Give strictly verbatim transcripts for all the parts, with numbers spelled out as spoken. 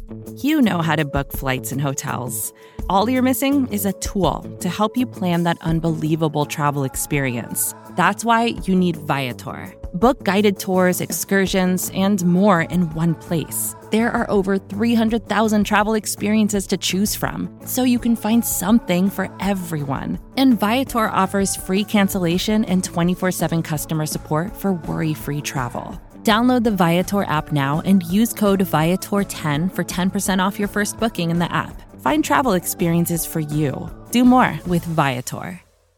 You know how to book flights and hotels. All you're missing is a tool to help you plan that unbelievable travel experience. That's why you need Viator. Book guided tours, excursions, and more in one place. There are over three hundred thousand travel experiences to choose from, so you can find something for everyone. And Viator offers free cancellation and twenty-four seven customer support for worry-free travel. Download the Viator app now and use code Viator ten for ten percent off your first booking in the app. Find travel experiences for you. Do more with Viator.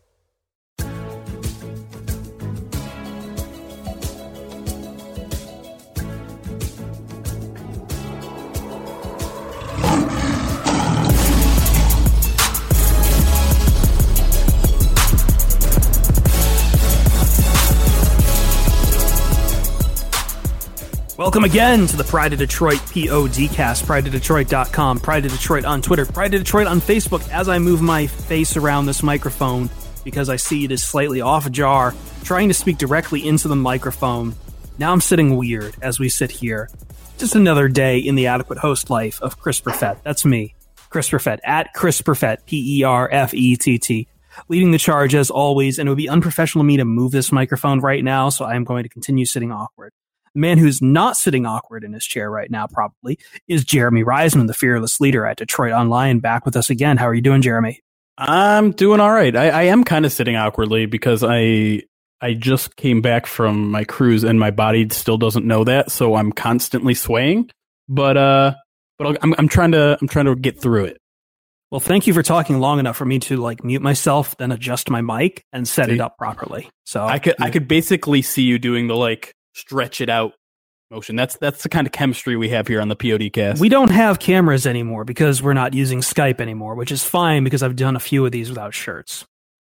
Welcome again to the Pride of Detroit PODcast, pride of detroit dot com, Pride of Detroit on Twitter, Pride of Detroit on Facebook. As I move my face around this microphone, because I see it is slightly off jar, trying to speak directly into the microphone. Now I'm sitting weird as we sit here. Just another day in the adequate host life of Chris Perfett. That's me, Chris Perfett, at Chris Perfett, P E R F E T T. Leading the charge as always, and it would be unprofessional of me to move this microphone right now, so I am going to continue sitting awkward. The man who's not sitting awkward in his chair right now, probably, is Jeremy Reisman, the fearless leader at Detroit Online, back with us again. How are you doing, Jeremy? I'm doing all right. I, I am kind of sitting awkwardly because I I just came back from my cruise and my body still doesn't know that, so I'm constantly swaying. But uh, but I'm I'm trying to I'm trying to get through it. Well, thank you for talking long enough for me to like mute myself, then adjust my mic and set See, it up properly. So I could I could basically see you doing the like. Stretch it out motion. That's that's the kind of chemistry we have here on the PODcast. We don't have cameras anymore because we're not using Skype anymore, which is fine because I've done a few of these without shirts.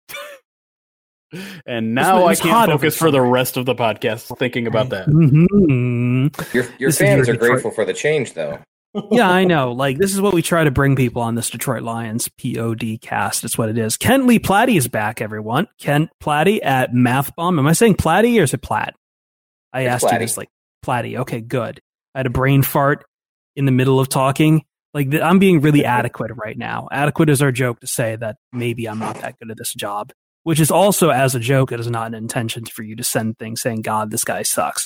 And now I can't focus for the rest of the podcast thinking about that. Mm-hmm. Your your fans are grateful for the change, though. Yeah, I know. Like, this is what we try to bring people on this Detroit Lions PODcast. It's what it is. Kent Lee Platty is back, everyone. Kent Platty at MathBomb. Am I saying Platty or is it Platt? I it's asked Platty. you this, like, Platty. Okay, good. I had a brain fart in the middle of talking. Like, th- I'm being really adequate right now. Adequate is our joke to say that maybe I'm not that good at this job, which is also, as a joke, it is not an intention for you to send things saying, God, this guy sucks.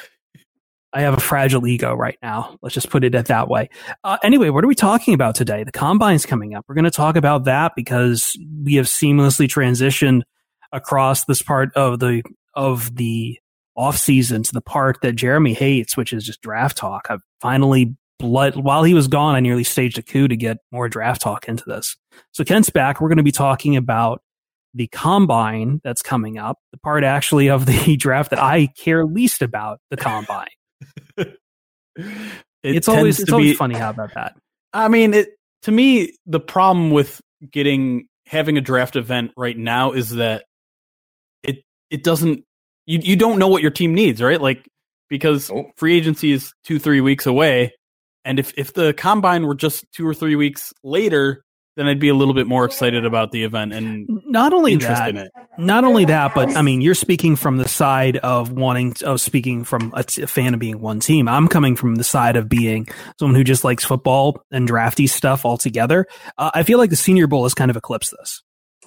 I have a fragile ego right now. Let's just put it that way. Uh, anyway, what are we talking about today? The Combine's coming up. We're going to talk about that because we have seamlessly transitioned across this part of the of the off season to the part that Jeremy hates, which is just draft talk. I've finally, blood, while he was gone, I nearly staged a coup to get more draft talk into this. So Kent's back. We're going to be talking about the Combine that's coming up, the part actually of the draft that I care least about, the Combine. it it's always it's always be, funny how about that. I mean, it to me, the problem with getting having a draft event right now is that it it doesn't you you don't know what your team needs, right? Like, because oh. free agency is two three weeks away, and if if the Combine were just two or three weeks later, then I'd be a little bit more excited about the event and not only interest that, in it. Not only that, but I mean, you're speaking from the side of wanting, of speaking from a, t- a fan of being one team. I'm coming from the side of being someone who just likes football and drafty stuff altogether. Uh, I feel like the Senior Bowl has kind of eclipsed this.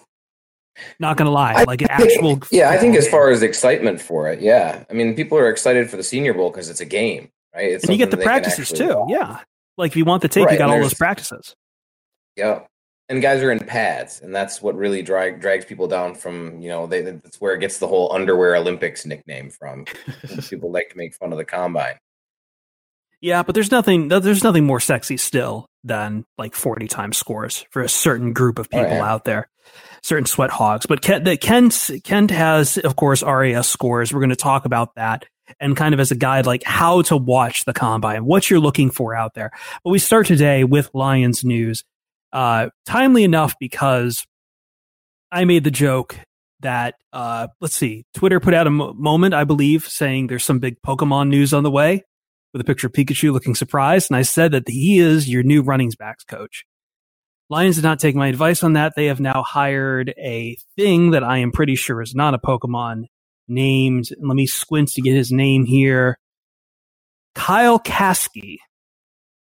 Not gonna lie, I like an think, actual. Yeah, I think as far as excitement for it, yeah. I mean, people are excited for the Senior Bowl because it's a game, right? It's and you get the practices too, watch. Yeah. Like if you want the tape, right, you got all those practices. Yeah. And guys are in pads, and that's what really drag, drags people down from, you know, they, that's where it gets the whole Underwear Olympics nickname from. People like to make fun of the Combine. Yeah, but there's nothing there's nothing more sexy still than like forty times scores for a certain group of people oh, yeah. out there, certain sweat hogs. But Kent, the, Kent, Kent has, of course, R A S scores. We're going to talk about that and kind of as a guide, like how to watch the Combine, what you're looking for out there. But we start today with Lions news. Uh, timely enough because I made the joke that, uh, let's see, Twitter put out a mo- moment, I believe, saying there's some big Pokemon news on the way with a picture of Pikachu looking surprised. And I said that he is your new running backs coach. Lions did not take my advice on that. They have now hired a thing that I am pretty sure is not a Pokemon named, let me squint to get his name here, Kyle Kasky.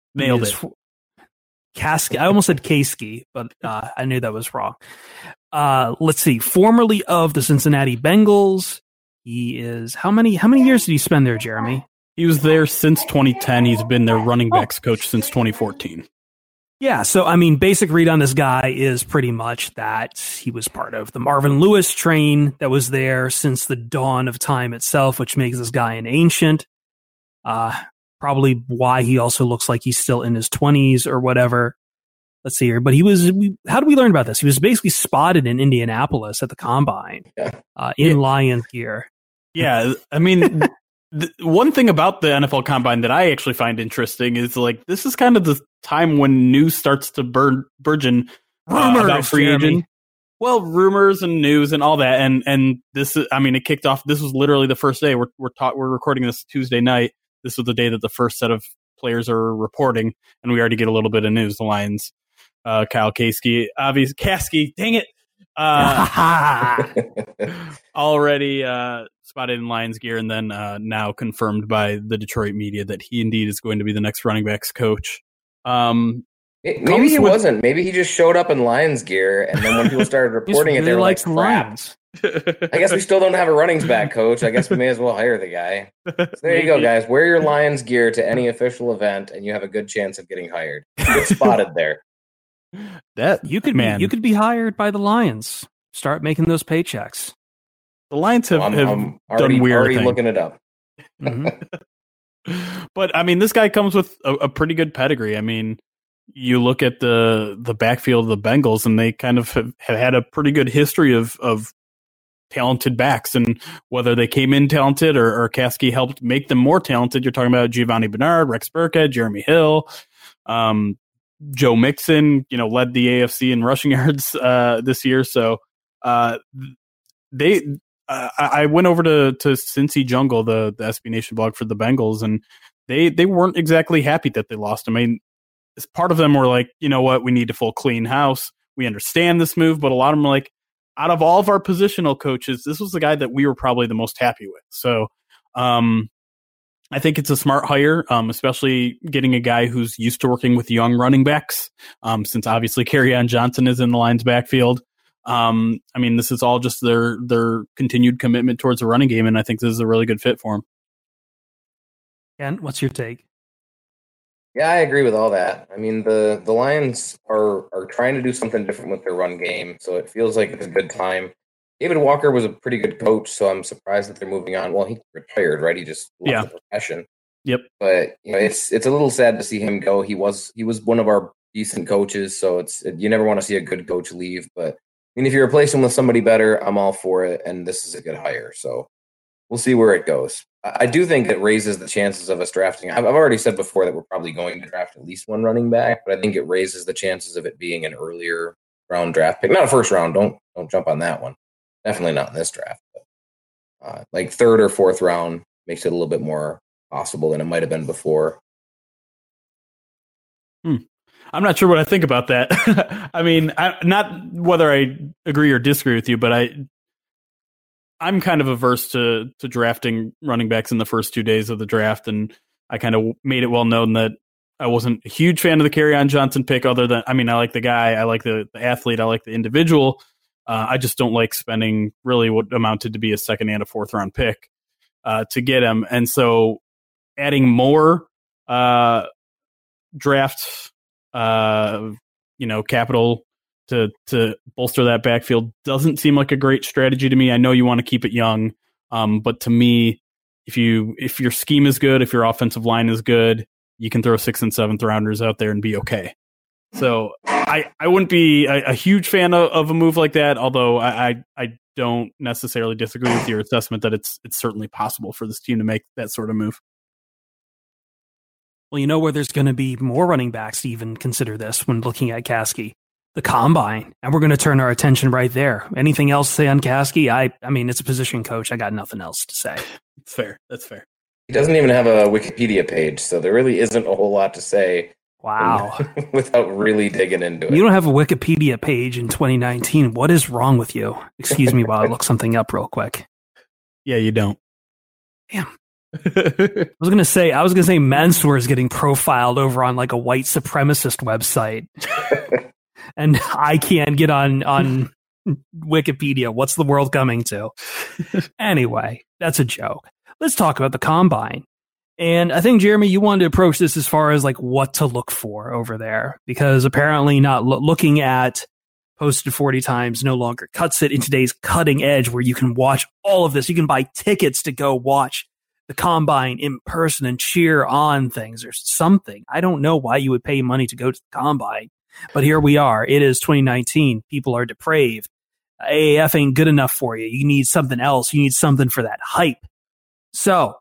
Nailed is, it. Kasky. I almost said Kasky, but uh, I knew that was wrong. Uh, let's see. Formerly of the Cincinnati Bengals, he is how many? How many years did he spend there, Jeremy? He was there since twenty ten. He's been their running backs coach since twenty fourteen. Yeah, so I mean, basic read on this guy is pretty much that he was part of the Marvin Lewis train that was there since the dawn of time itself, which makes this guy an ancient. Uh, probably why he also looks like he's still in his twenties or whatever. Let's see here. But he was, we, how did we learn about this? He was basically spotted in Indianapolis at the Combine Yeah. uh, in Yeah. Lions gear. Yeah, I mean, the, one thing about the N F L Combine that I actually find interesting is like this is kind of the time when news starts to bur- burgeon uh, Rumors, about free Jeremy. agent. Well, rumors and news and all that, and and this is, I mean, it kicked off. This was literally the first day. We're we're taught we're recording this Tuesday night. This was the day that the first set of players are reporting, and we already get a little bit of news. The Lions, uh, Kyle Kasky, obvious Kasky, dang it, uh, already uh, spotted in Lions gear, and then uh, now confirmed by the Detroit media that he indeed is going to be the next running backs coach. Um, Maybe Comes he with- wasn't. Maybe he just showed up in Lions gear, and then when people started He reporting it, really they were likes like, the "Crap." Lions. I guess we still don't have a running back coach. I guess we may as well hire the guy. So there you go, guys. Wear your Lions gear to any official event, and you have a good chance of getting hired. Get spotted there. That You could man, be, you could be hired by the Lions. Start making those paychecks. the Lions have, I'm, have I'm already, done weird already things. looking it up. Mhm. But I mean, this guy comes with a, a pretty good pedigree. I mean, you look at the the backfield of the Bengals, and they kind of have, have had a pretty good history of of talented backs, and whether they came in talented or, or Kasky helped make them more talented. You're talking about Giovanni Bernard, Rex Burkhead, Jeremy Hill, um, Joe Mixon. You know, led the A F C in rushing yards uh, this year. So uh, they. Uh, I I went over to to Cincy Jungle, the the S B Nation blog for the Bengals, and they they weren't exactly happy that they lost him. I mean, part of them were like, you know what, we need a full clean house. We understand this move, but a lot of them are like, out of all of our positional coaches, this was the guy that we were probably the most happy with. So um, I think it's a smart hire, um, especially getting a guy who's used to working with young running backs, um, since obviously Kerryon Johnson is in the Lions backfield. Um, I mean, this is all just their their continued commitment towards the running game, and I think this is a really good fit for him. Kent, what's your take? Yeah, I agree with all that. I mean, the the Lions are are trying to do something different with their run game, so it feels like it's a good time. David Walker was a pretty good coach, so I'm surprised that they're moving on. Well, he retired, right? He just left Yeah. the profession. Yep. But you know, it's it's a little sad to see him go. He was he was one of our decent coaches, so it's you never want to see a good coach leave. But I mean, if you replace him with somebody better, I'm all for it, and this is a good hire. So we'll see where it goes. I I do think it raises the chances of us drafting. I've I've already said before that we're probably going to draft at least one running back, but I think it raises the chances of it being an earlier round draft pick, not a first round. Don't don't jump on that one. Definitely not in this draft. But, uh, like third or fourth round makes it a little bit more possible than it might have been before. Hmm. I'm not sure what I think about that. I mean, I, not whether I agree or disagree with you, but I, I'm kind of averse to to drafting running backs in the first two days of the draft, and I kind of made it well known that I wasn't a huge fan of the Kerryon Johnson pick. Other than, I mean, I like the guy, I like the, the athlete, I like the individual. Uh, I just don't like spending really what amounted to be a second and a fourth round pick uh, to get him, and so adding more uh, draft. Uh, you know, capital to to bolster that backfield doesn't seem like a great strategy to me. I know you want to keep it young, um, but to me, if you if your scheme is good, if your offensive line is good, you can throw sixth and seventh rounders out there and be okay. So I, I wouldn't be a, a huge fan of, of a move like that, although I, I I don't necessarily disagree with your assessment that it's it's certainly possible for this team to make that sort of move. Well, you know where there's going to be more running backs to even consider this when looking at Kasky? The Combine. And we're going to turn our attention right there. Anything else to say on Kasky? I, I mean, it's a position coach. I got nothing else to say. It's fair. That's fair. He doesn't even have a Wikipedia page, so there really isn't a whole lot to say. Wow. Without really digging into it. You don't have a Wikipedia page in twenty nineteen. What is wrong with you? Excuse me while I look something up real quick. Yeah, you don't. Damn. I was gonna say, I was gonna say, Mansoor is getting profiled over on like a white supremacist website, and I can't get on on Wikipedia. What's the world coming to? Anyway, that's a joke. Let's talk about the combine. And I think, Jeremy, you wanted to approach this as far as like what to look for over there, because apparently not lo- looking at posted forty times no longer cuts it in today's cutting edge, where you can watch all of this. You can buy tickets to go watch the combine in person and cheer on things or something. I don't know why you would pay money to go to the combine, but here we are. It is twenty nineteen. People are depraved. A A F ain't good enough for you. You need something else. You need something for that hype. So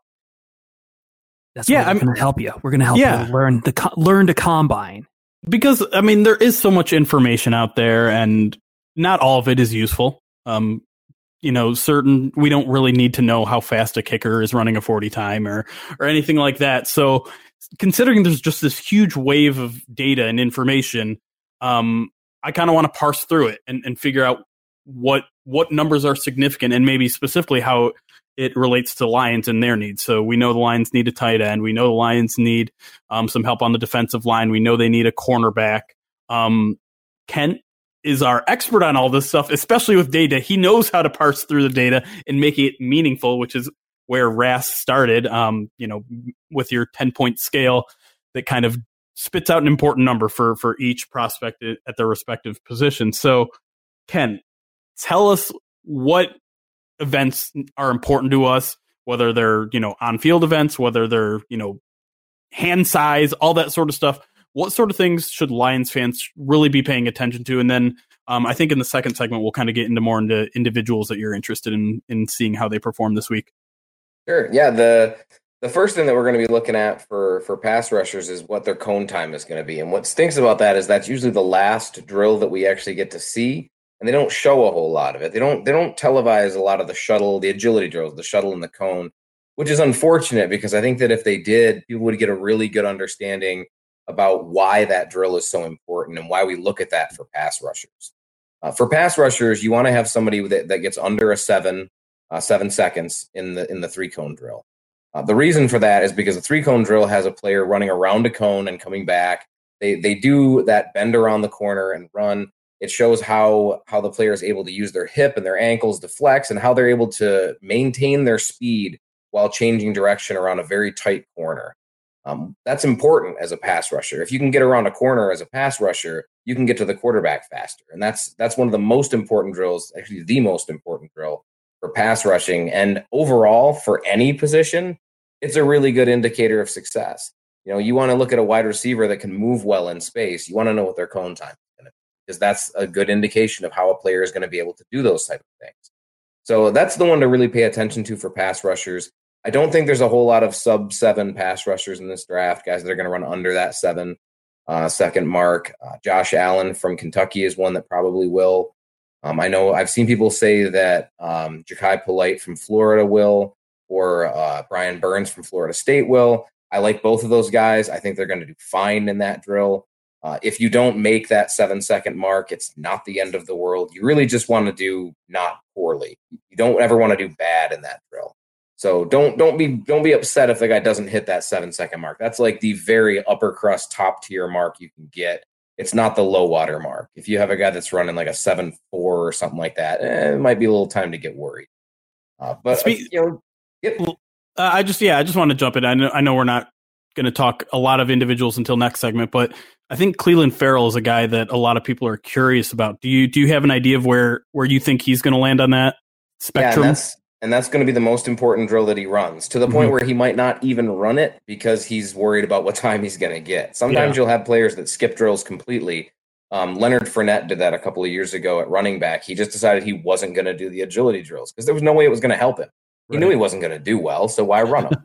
that's yeah, what we're going to help you. We're going to help yeah. you learn the co- learn to combine. Because, I mean, there is so much information out there, and not all of it is useful. Um, you know, certain, we don't really need to know how fast a kicker is running a forty time or, or anything like that. So considering there's just this huge wave of data and information, um, I kind of want to parse through it and, and figure out what, what numbers are significant, and maybe specifically how it relates to Lions and their needs. So we know the Lions need a tight end. We know the Lions need um, some help on the defensive line. We know they need a cornerback. Um, Kent is our expert on all this stuff, especially with data. He knows how to parse through the data and make it meaningful, which is where R A S started, um, you know, with your ten-point scale that kind of spits out an important number for, for each prospect at their respective position. So, Ken, tell us what events are important to us, whether they're, you know, on-field events, whether they're, you know, hand size, all that sort of stuff. What sort of things should Lions fans really be paying attention to? And then um, I think in the second segment, we'll kind of get into more into individuals that you're interested in, in seeing how they perform this week. Sure. Yeah. The the first thing that we're going to be looking at for, for pass rushers is what their cone time is going to be. And what stinks about that is that's usually the last drill that we actually get to see. And they don't show a whole lot of it. They don't they don't televise a lot of the shuttle, the agility drills, the shuttle and the cone, which is unfortunate, because I think that if they did, people would get a really good understanding about why that drill is so important and why we look at that for pass rushers. Uh, for pass rushers, you want to have somebody that, that gets under a seven, uh, seven seconds in the in the three cone drill. Uh, the reason for that is because the three cone drill has a player running around a cone and coming back. They they do that bend around the corner and run. It shows how how the player is able to use their hip and their ankles to flex, and how they're able to maintain their speed while changing direction around a very tight corner. Um, that's important as a pass rusher. If you can get around a corner as a pass rusher, you can get to the quarterback faster. And that's that's one of the most important drills, actually the most important drill for pass rushing. And overall, for any position, it's a really good indicator of success. You know, you want to look at a wide receiver that can move well in space. You want to know what their cone time is going to be, because that's a good indication of how a player is going to be able to do those type of things. So that's the one to really pay attention to for pass rushers. I don't think there's a whole lot of sub seven pass rushers in this draft, guys that are going to run under that seven uh, second mark. Uh, Josh Allen from Kentucky is one that probably will. Um, I know I've seen people say that um, Jachai Polite from Florida will, or uh, Brian Burns from Florida State will. I like both of those guys. I think they're going to do fine in that drill. Uh, if you don't make that seven second mark, it's not the end of the world. You really just want to do not poorly. You don't ever want to do bad in that drill. So don't don't be don't be upset if the guy doesn't hit that seven second mark. That's like the very upper crust top tier mark you can get. It's not the low water mark. If you have a guy that's running like a seven four or something like that, eh, it might be a little time to get worried. Uh, but Speak, uh, you know, yep. uh, I just yeah, I just want to jump in. I know I know we're not going to talk a lot of individuals until next segment, but I think Clelin Ferrell is a guy that a lot of people are curious about. Do you do you have an idea of where where you think he's going to land on that spectrum? Yeah, and that's and that's going to be the most important drill that he runs, to the point mm-hmm. where he might not even run it because he's worried about what time he's going to get. Sometimes yeah. you'll have players that skip drills completely. Um, Leonard Fournette did that a couple of years ago at running back. He just decided he wasn't going to do the agility drills because there was no way it was going to help him. He right. knew he wasn't going to do well, so why run them?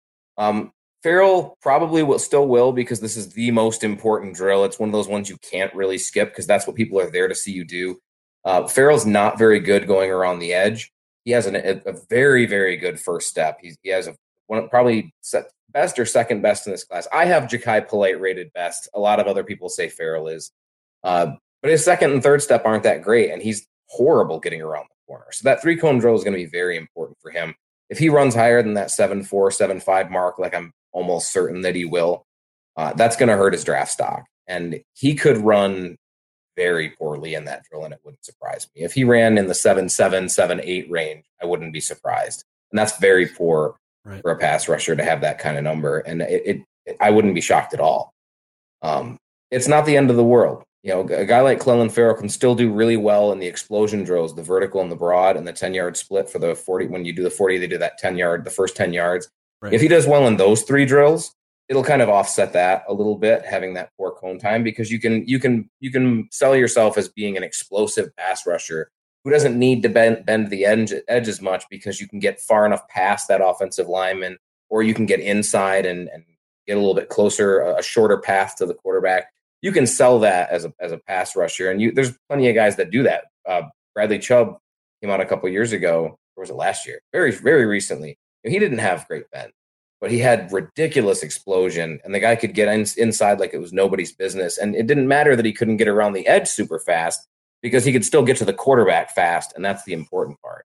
um, Ferrell probably will still will, because this is the most important drill. It's one of those ones you can't really skip because that's what people are there to see you do. Uh, Ferrell's not very good going around the edge. He has an, a, a very, very good first step. He's, he has a one probably set, best or second best in this class. I have Jachai Polite rated best. A lot of other people say Ferrell is. Uh, but his second and third step aren't that great, and he's horrible getting around the corner. So that three-cone drill is going to be very important for him. if he runs higher than that seven four, seven five mark, like I'm almost certain that he will, uh, that's going to hurt his draft stock. And he could run very poorly in that drill, and it wouldn't surprise me. If he ran in the seven seven, seven eight range, I wouldn't be surprised. And that's very poor right. for a pass rusher to have that kind of number. And it, it, it I wouldn't be shocked at all. Um, it's not the end of the world. You know, a guy like Clelin Ferrell can still do really well in the explosion drills, the vertical and the broad, and the ten-yard split for the forty. When you do the forty, they do that ten-yard, the first ten yards. Right. If he does well in those three drills, it'll kind of offset that a little bit, having that poor cone time, because you can you can you can sell yourself as being an explosive pass rusher who doesn't need to bend bend the edge, edge as much, because you can get far enough past that offensive lineman, or you can get inside and, and get a little bit closer, a shorter path to the quarterback. You can sell that as a as a pass rusher, and you there's plenty of guys that do that. Uh, Bradley Chubb came out a couple years ago, or was it last year? Very very recently. He didn't have great bend, but he had ridiculous explosion, and the guy could get in, inside like it was nobody's business. And it didn't matter that he couldn't get around the edge super fast, because he could still get to the quarterback fast, and that's the important part.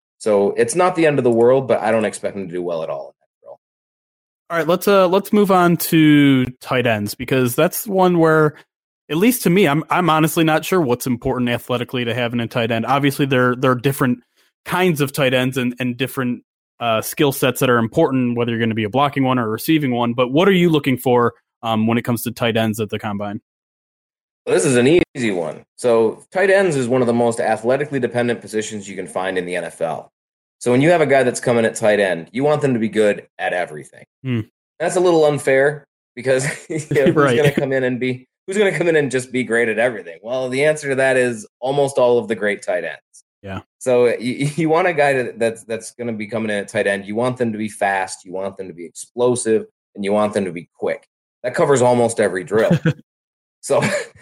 So it's not the end of the world, but I don't expect him to do well at all in that drill. All right, let's uh let's move on to tight ends, because that's one where, at least to me, I'm I'm honestly not sure what's important athletically to have in a tight end. Obviously, there there are different kinds of tight ends and, and different uh, skill sets that are important, whether you're going to be a blocking one or a receiving one. But what are you looking for um, when it comes to tight ends at the combine? Well, this is an easy one. So tight ends is one of the most athletically dependent positions you can find in the N F L. So when you have a guy that's coming at tight end, you want them to be good at everything. Hmm. That's a little unfair, because you know, who's right. going to come in and be who's going to come in and just be great at everything? Well, the answer to that is almost all of the great tight ends. Yeah. So you, you want a guy that, that's that's going to be coming in at tight end. You want them to be fast. You want them to be explosive, and you want them to be quick. That covers almost every drill. So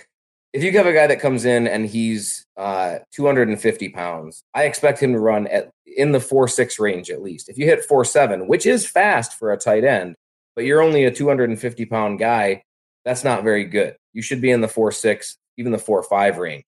if you have a guy that comes in and he's uh, two hundred fifty pounds, I expect him to run at in the four six range at least. If you hit four seven, which is fast for a tight end, but you're only a two hundred fifty pound guy, that's not very good. You should be in the four six, even the four five range.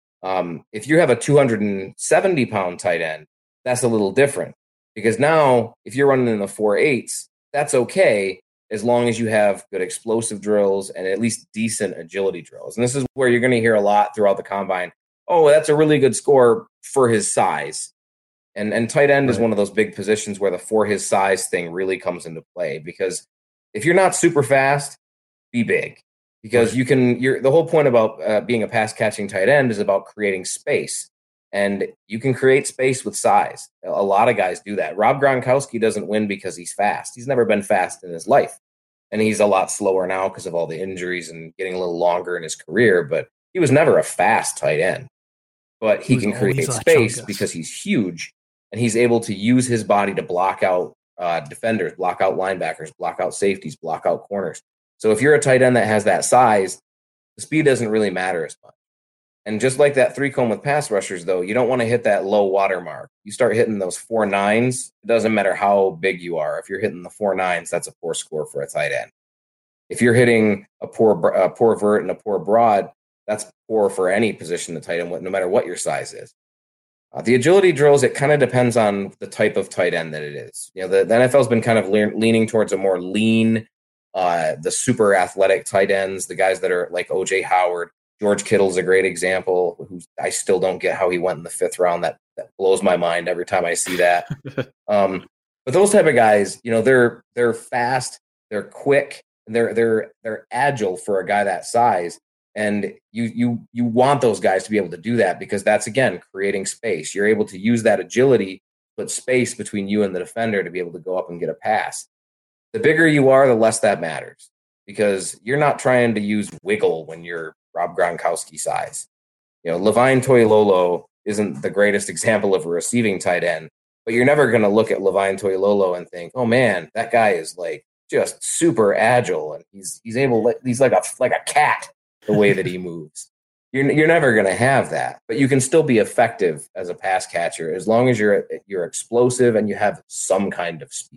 Um, if you have a two hundred seventy pound tight end, that's a little different, because now if you're running in the four eights, that's okay, as long as you have good explosive drills and at least decent agility drills. And this is where you're going to hear a lot throughout the combine. Oh, that's a really good score for his size. And and tight end right. is one of those big positions where the for his size thing really comes into play, because if you're not super fast, be big. Because right. you can, you're, the whole point about uh, being a pass catching tight end is about creating space, and you can create space with size. A lot of guys do that. Rob Gronkowski doesn't win because he's fast. He's never been fast in his life, and he's a lot slower now because of all the injuries and getting a little longer in his career. But he was never a fast tight end. But he, he can create space because he's huge, and he's able to use his body to block out uh, defenders, block out linebackers, block out safeties, block out corners. So if you're a tight end that has that size, the speed doesn't really matter as much. And just like that three cone with pass rushers, though, you don't want to hit that low water mark. You start hitting those four nines, it doesn't matter how big you are. If you're hitting the four nines, that's a poor score for a tight end. If you're hitting a poor a poor vert and a poor broad, that's poor for any position, the tight end, no matter what your size is. Uh, the agility drills, it kind of depends on the type of tight end that it is. You know, the, the N F L has been kind of le- leaning towards a more lean, uh, the super athletic tight ends, the guys that are like O J Howard. George Kittle's a great example, who I still don't get how he went in the fifth round. That, that blows my mind every time I see that. um, but those type of guys, you know, they're they're fast, they're quick, and they're they're they're agile for a guy that size. And you you you want those guys to be able to do that, because that's, again, creating space. You're able to use that agility, put space between you and the defender to be able to go up and get a pass. The bigger you are, the less that matters, because you're not trying to use wiggle when you're Rob Gronkowski size. You know, Levine Toilolo isn't the greatest example of a receiving tight end, but you're never going to look at Levine Toilolo and think, oh man, that guy is like just super agile, and he's he's able to, he's like a like a cat the way that he moves. You're you're never going to have that, but you can still be effective as a pass catcher as long as you're you're explosive and you have some kind of speed.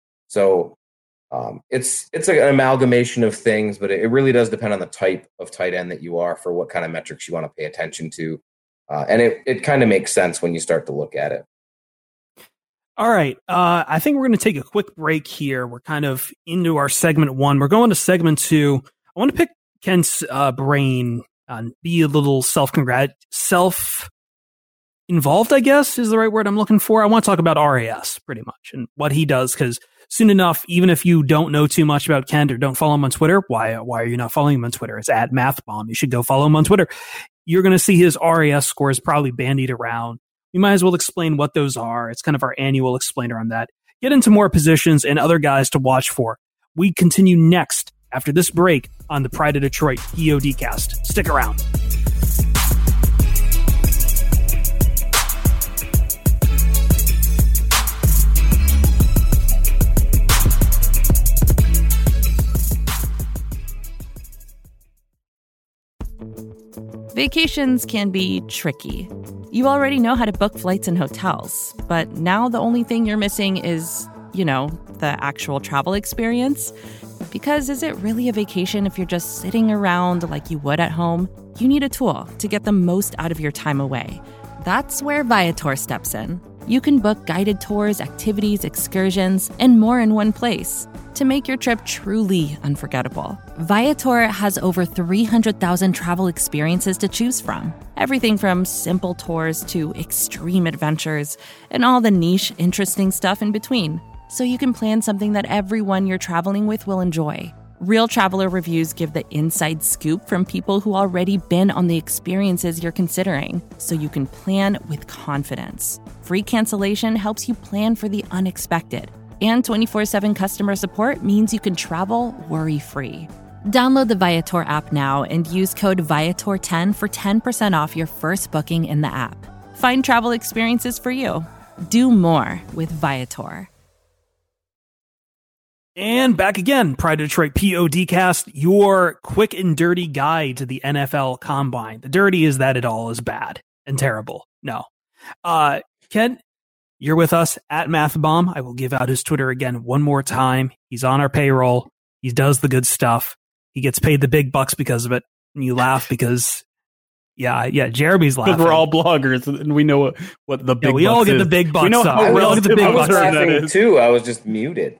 So Um, it's it's an amalgamation of things, but it, it really does depend on the type of tight end that you are for what kind of metrics you want to pay attention to. Uh, and it, it kind of makes sense when you start to look at it. All right. Uh, I think we're going to take a quick break here. We're kind of into our segment one. We're going to segment two. I want to pick Kent's uh, brain and be a little self-congrat, self-involved, I guess is the right word I'm looking for. I want to talk about R A S pretty much and what he does, because soon enough, even if you don't know too much about Kent or don't follow him on Twitter, why why are you not following him on Twitter? It's at MathBomb. You should go follow him on Twitter. You're going to see his R A S scores probably bandied around. We might as well explain what those are. It's kind of our annual explainer on that. Get into more positions and other guys to watch for. We continue next after this break on the Pride of Detroit PODcast. Stick around. Vacations can be tricky. You already know how to book flights and hotels, but now the only thing you're missing is, you know, the actual travel experience. Because is it really a vacation if you're just sitting around like you would at home? You need a tool to get the most out of your time away. That's where Viator steps in. You can book guided tours, activities, excursions, and more in one place to make your trip truly unforgettable. Viator has over three hundred thousand travel experiences to choose from. Everything from simple tours to extreme adventures and all the niche, interesting stuff in between. So you can plan something that everyone you're traveling with will enjoy. Real traveler reviews give the inside scoop from people who already been on the experiences you're considering, so you can plan with confidence. Free cancellation helps you plan for the unexpected. And twenty-four seven customer support means you can travel worry-free. Download the Viator app now and use code Viator ten for ten percent off your first booking in the app. Find travel experiences for you. Do more with Viator. And back again, Pride of Detroit PODcast, your quick and dirty guide to the N F L Combine. The dirty is that it all is bad and terrible. No. Uh, Ken, you're with us at MathBomb. I will give out his Twitter again one more time. He's on our payroll. He does the good stuff. He gets paid the big bucks because of it. And you laugh because, yeah, yeah, Jeremy's laughing. Because we're all bloggers and we know what, what the big yeah, we bucks all get is. the big bucks. We, know up. we all get the big I was bucks. laughing too. I was just muted.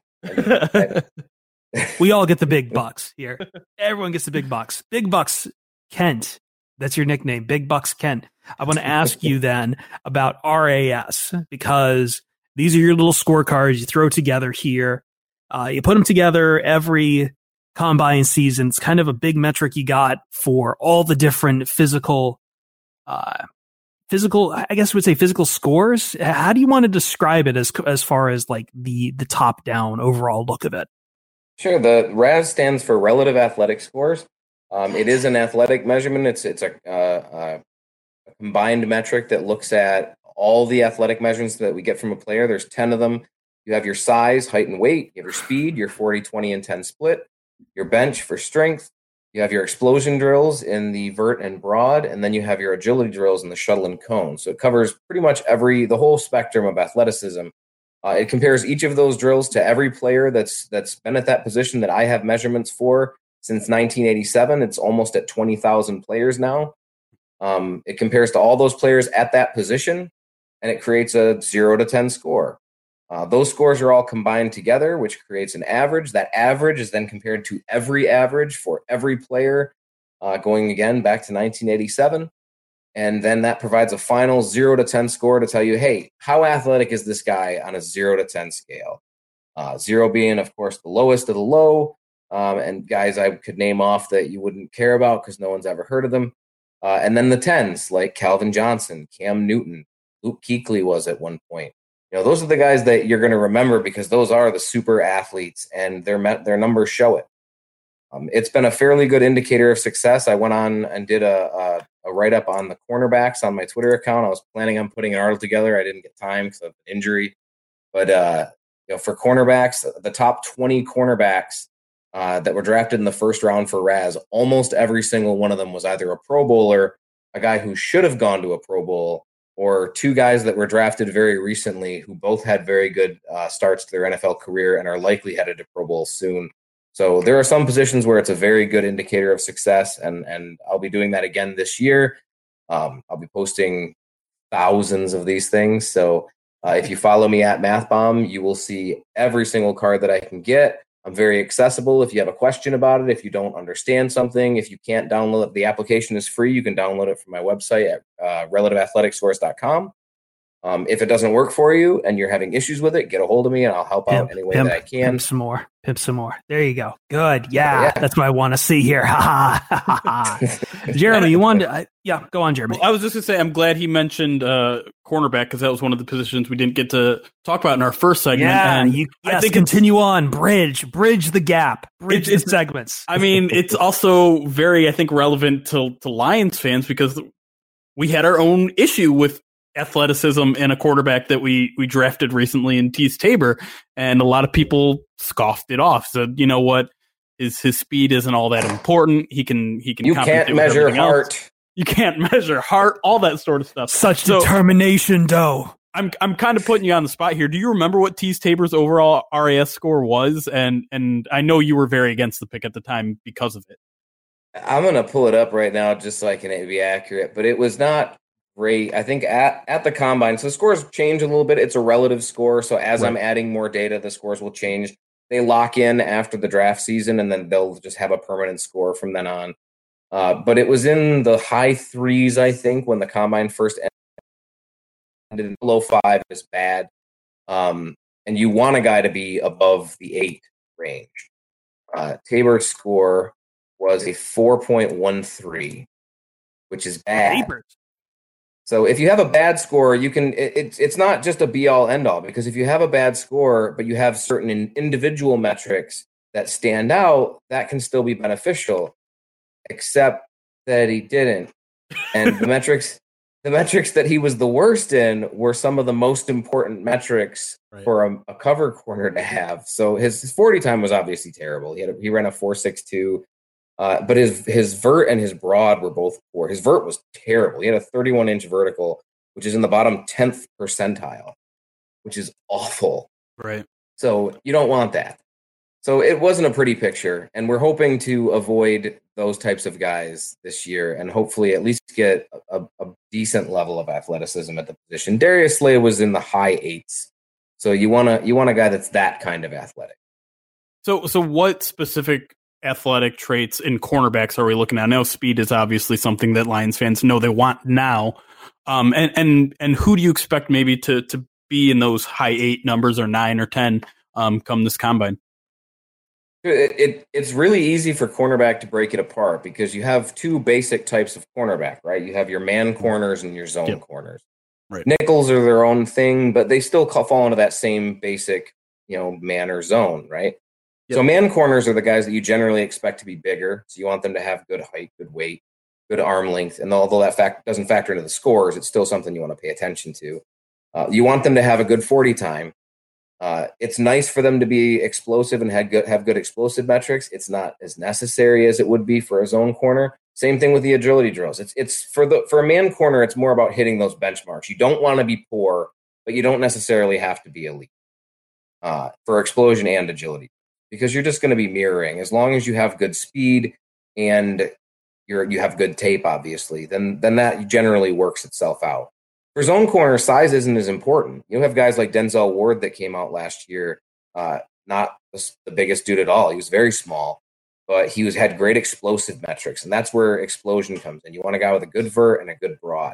We all get the big bucks here. Everyone gets the big bucks. Big bucks, Kent. That's your nickname, Big Bucks Kent. I want to ask you then about R A S, because these are your little scorecards you throw together here. Uh, you put them together every combine season. It's kind of a big metric you got for all the different physical, uh, physical, I guess I would say physical scores. How do you want to describe it as as far as like the the top down overall look of it? Sure. The R A S stands for Relative Athletic Scores. Um, it is an athletic measurement. It's it's a, uh, a combined metric that looks at all the athletic measurements that we get from a player. There's ten of them. You have your size, height, and weight. You have your speed, your forty, twenty, and ten split. Your bench for strength. You have your explosion drills in the vert and broad, and then you have your agility drills in the shuttle and cone. So it covers pretty much every the whole spectrum of athleticism. Uh, it compares each of those drills to every player that's that's been at that position that I have measurements for since nineteen eighty-seven. It's almost at twenty thousand players now. Um, it compares to all those players at that position, and it creates a zero to ten score. Uh, those scores are all combined together, which creates an average. That average is then compared to every average for every player, uh, going again back to nineteen eighty-seven. And then that provides a final zero to ten score to tell you, hey, how athletic is this guy on a zero to ten scale? Uh, zero being, of course, the lowest of the low. Um, and guys I could name off that you wouldn't care about because no one's ever heard of them. Uh, and then the tens, like Calvin Johnson, Cam Newton, Luke Kuechly was at one point. You know, those are the guys that you're going to remember because those are the super athletes, and their their numbers show it. Um, it's been a fairly good indicator of success. I went on and did a, a, a write-up on the cornerbacks on my Twitter account. I was planning on putting an article together. I didn't get time because of an injury. But uh, you know, for cornerbacks, the top twenty cornerbacks uh, that were drafted in the first round for R A S, almost every single one of them was either a Pro Bowler, a guy who should have gone to a Pro Bowl, or two guys that were drafted very recently who both had very good uh, starts to their N F L career and are likely headed to Pro Bowl soon. So there are some positions where it's a very good indicator of success, and, and I'll be doing that again this year. Um, I'll be posting thousands of these things. So Uh, if you follow me at MathBomb, you will see every single card that I can get. I'm very accessible. If you have a question about it, if you don't understand something, if you can't download it, the application is free. You can download it from my website at uh, relative athletic source dot com. Um, if it doesn't work for you and you're having issues with it, get a hold of me and I'll help pimp, out any way pimp, that I can. Pimp some more. Pimp some more. There you go. Good. Yeah, yeah. That's what I want to see here. Ha ha ha. Jeremy, you wanted to, I, yeah, go on, Jeremy. Well, I was just going to say, I'm glad he mentioned uh, cornerback because that was one of the positions we didn't get to talk about in our first segment. Yeah, and you, yes, I think continue on. Bridge. Bridge the gap. Bridge it's, the segments. I mean, it's also very, I think, relevant to, to Lions fans because we had our own issue with athleticism in a quarterback that we we drafted recently in Tease Tabor, and a lot of people scoffed it off. So you know what, his his speed isn't all that important. He can he can you can't measure heart. Else. You can't measure heart, all that sort of stuff. Such so, determination, though. I'm I'm kind of putting you on the spot here. Do you remember what Tease Tabor's overall R A S score was? And and I know you were very against the pick at the time because of it. I'm gonna pull it up right now just so I can be accurate, but it was not great. I think at, at the combine, so the scores change a little bit. It's a relative score. So as right. I'm adding more data, the scores will change. They lock in after the draft season and then they'll just have a permanent score from then on. Uh, but it was in the high threes, I think, when the combine first ended. Below five is bad. Um, and you want a guy to be above the eight range. Uh, Tabor's score was a four point one three, which is bad. Tabor. So if you have a bad score, you can. It, it's it's not just a be all end all, because if you have a bad score, but you have certain in, individual metrics that stand out, that can still be beneficial. Except that he didn't, and the metrics, the metrics that he was the worst in were some of the most important metrics right. for a, a cover corner to have. So his, his forty time was obviously terrible. He had a, he ran a four six two. Uh, but his his vert and his broad were both poor. His vert was terrible. He had a thirty-one inch vertical, which is in the bottom tenth percentile, which is awful. Right. So you don't want that. So it wasn't a pretty picture, and we're hoping to avoid those types of guys this year and hopefully at least get a, a decent level of athleticism at the position. Darius Slay was in the high eights. So you want to you want a guy that's that kind of athletic. So so what specific athletic traits in cornerbacks are we looking at? I know speed is obviously something that Lions fans know they want now. Um, and, and, and who do you expect maybe to, to be in those high eight numbers or nine or ten um, come this combine? It, it It's really easy for cornerback to break it apart because you have two basic types of cornerback, right? You have your man corners and your zone yep. corners. Right. Nickels are their own thing, but they still fall into that same basic, you know, man or zone, right? Yep. So man corners are the guys that you generally expect to be bigger. So you want them to have good height, good weight, good arm length. And although that fact doesn't factor into the scores, it's still something you want to pay attention to. Uh, you want them to have a good forty time. Uh, it's nice for them to be explosive and have good, have good explosive metrics. It's not as necessary as it would be for a zone corner. Same thing with the agility drills. It's it's for the for a man corner, it's more about hitting those benchmarks. You don't want to be poor, but you don't necessarily have to be elite uh, for explosion and agility. Because you're just going to be mirroring. As long as you have good speed and you're you have good tape, obviously, then then that generally works itself out. For zone corner, size isn't as important. You have guys like Denzel Ward that came out last year, uh, not the biggest dude at all. He was very small, but he was had great explosive metrics, and that's where explosion comes in. You want a guy with a good vert and a good broad.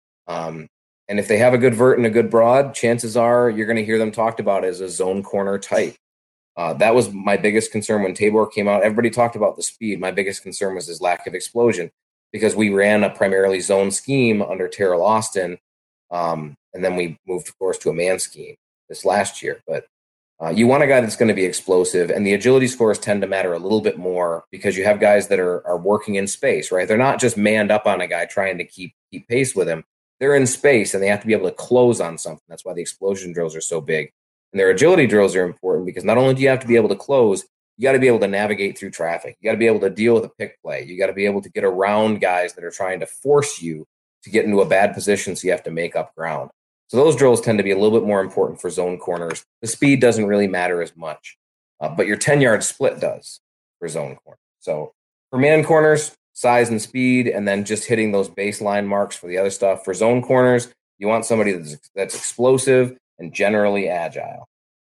Um, and if they have a good vert and a good broad, chances are you're going to hear them talked about as a zone corner type. Uh, that was my biggest concern when Tabor came out. Everybody talked about the speed. My biggest concern was his lack of explosion because we ran a primarily zone scheme under Terrell Austin. Um, and then we moved, of course, to a man scheme this last year. But uh, you want a guy that's going to be explosive. And the agility scores tend to matter a little bit more because you have guys that are, are working in space, right? They're not just manned up on a guy trying to keep keep pace with him. They're in space and they have to be able to close on something. That's why the explosion drills are so big. And their agility drills are important because not only do you have to be able to close, you got to be able to navigate through traffic. You got to be able to deal with a pick play. You got to be able to get around guys that are trying to force you to get into a bad position, so you have to make up ground. So those drills tend to be a little bit more important for zone corners. The speed doesn't really matter as much, uh, but your ten-yard split does for zone corners. So for man corners, size and speed, and then just hitting those baseline marks for the other stuff. For zone corners, you want somebody that's, that's explosive, and generally agile.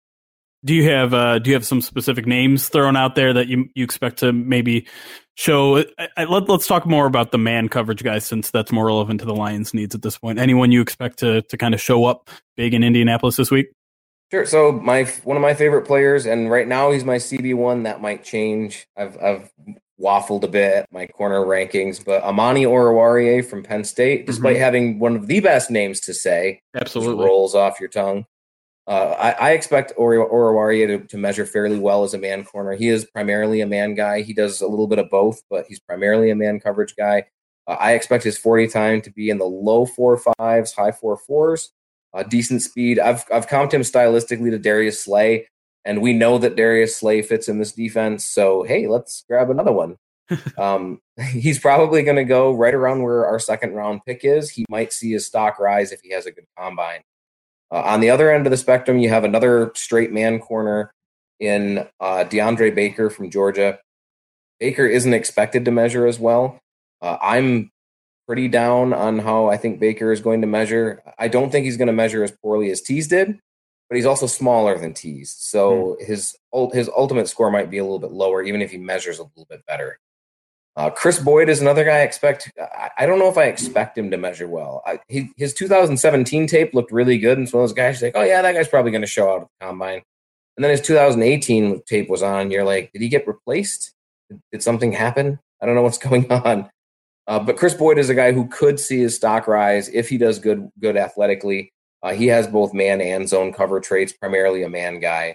Do you have uh, do you have some specific names thrown out there that you you expect to maybe show? I, I, let, let's talk more about the man coverage guys, since that's more relevant to the Lions' needs at this point. Anyone you expect to to kind of show up big in Indianapolis this week? Sure. So my one of my favorite players, and right now he's my C B one. That might change. I've I've waffled a bit at my corner rankings, but Amani Oruwariye from Penn State, despite mm-hmm. having one of the best names to say, absolutely rolls off your tongue. Uh, I, I expect Oruwariye to, to measure fairly well as a man corner. He is primarily a man guy. He does a little bit of both, but he's primarily a man coverage guy. Uh, I expect his forty time to be in the low four fives, high four fours, uh, decent speed. I've I've comped him stylistically to Darius Slay, and we know that Darius Slay fits in this defense. So hey, let's grab another one. um, he's probably going to go right around where our second round pick is. He might see his stock rise if he has a good combine. Uh, on the other end of the spectrum, you have another straight man corner in uh, DeAndre Baker from Georgia. Baker isn't expected to measure as well. Uh, I'm pretty down on how I think Baker is going to measure. I don't think he's going to measure as poorly as Tease did, but he's also smaller than Tease. So mm. his his ultimate score might be a little bit lower, even if he measures a little bit better. Uh, Chris Boyd is another guy I expect. I, I don't know if I expect him to measure well. I, he, his two thousand seventeen tape looked really good. And so those guys are like, oh, yeah, that guy's probably going to show out at the combine. And then his two thousand eighteen tape was on. And you're like, did he get replaced? Did, did something happen? I don't know what's going on. Uh, but Chris Boyd is a guy who could see his stock rise if he does good, good athletically. Uh, he has both man and zone cover traits, primarily a man guy.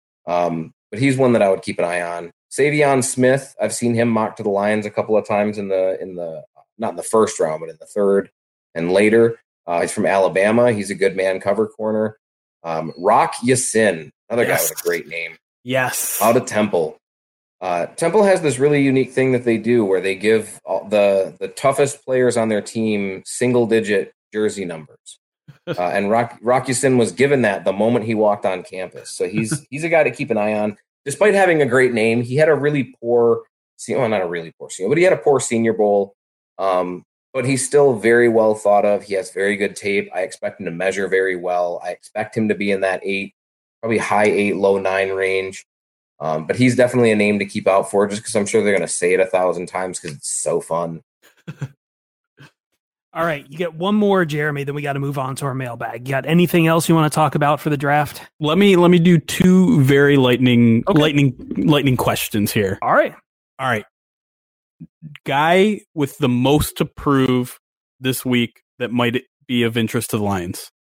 Um, but he's one that I would keep an eye on. Savion Smith, I've seen him mocked to the Lions a couple of times in the in the not in the first round, but in the third and later. Uh, he's from Alabama. He's a good man cover corner. Um, Rock Ya-Sin, another yes. guy with a great name. Yes, out of Temple. Uh, Temple has this really unique thing that they do where they give all the the toughest players on their team single digit jersey numbers. Uh, and Rock Rock Ya-Sin was given that the moment he walked on campus. So he's he's a guy to keep an eye on. Despite having a great name, he had a really poor, well, not a really poor senior, but he had a poor Senior Bowl. Um, but he's still very well thought of. He has very good tape. I expect him to measure very well. I expect him to be in that eight, probably high eight, low nine range. Um, but he's definitely a name to keep out for, just because I'm sure they're going to say it a thousand times because it's so fun. All right, you get one more, Jeremy, then we got to move on to our mailbag. You got anything else you want to talk about for the draft? Let me let me do two very lightning okay. lightning lightning questions here. All right. All right. Guy with the most to prove this week that might be of interest to the Lions.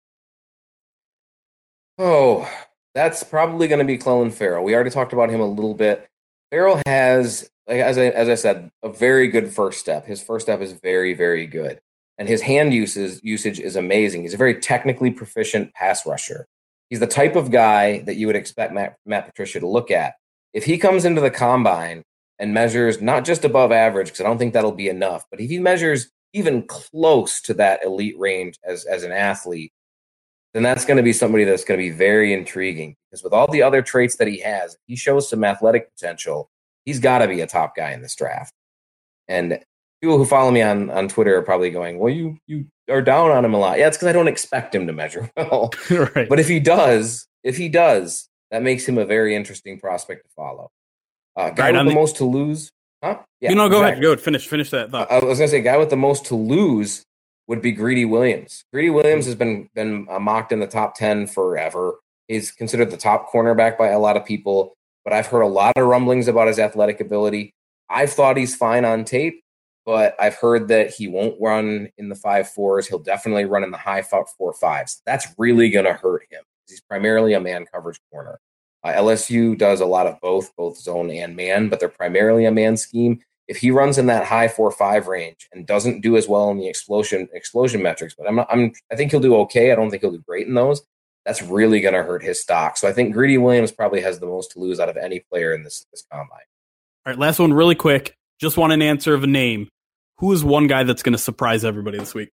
Oh, that's probably going to be Clelin Ferrell. We already talked about him a little bit. Ferrell has, like, as I as I said, a very good first step. His first step is very, very good. And his hand uses, usage is amazing. He's a very technically proficient pass rusher. He's the type of guy that you would expect Matt, Matt Patricia to look at. If he comes into the combine and measures not just above average, because I don't think that'll be enough, but if he measures even close to that elite range as, as an athlete, then that's going to be somebody that's going to be very intriguing. Because with all the other traits that he has, if he shows some athletic potential, he's got to be a top guy in this draft. And people who follow me on, on Twitter are probably going, well, you you are down on him a lot. Yeah, it's because I don't expect him to measure well. Right. But if he does, if he does, that makes him a very interesting prospect to follow. Uh, guy right, with the, the most to lose. Huh? Yeah, you know, go exactly. ahead. Go ahead. Finish, finish that thought. I was going to say, guy with the most to lose would be Greedy Williams. Greedy Williams has been, been uh, mocked in the top ten forever. He's considered the top cornerback by a lot of people, but I've heard a lot of rumblings about his athletic ability. I've thought he's fine on tape. But I've heard that he won't run in the five fours. He'll definitely run in the high four fives. That's really going to hurt him. He's primarily a man coverage corner. Uh, L S U does a lot of both, both zone and man, but they're primarily a man scheme. If he runs in that high four five range and doesn't do as well in the explosion explosion metrics, but I'm not, I'm I think he'll do okay. I don't think he'll do great in those. That's really going to hurt his stock. So I think Greedy Williams probably has the most to lose out of any player in this this combine. All right, last one, really quick. Just want an answer of a name. Who is one guy that's going to surprise everybody this week?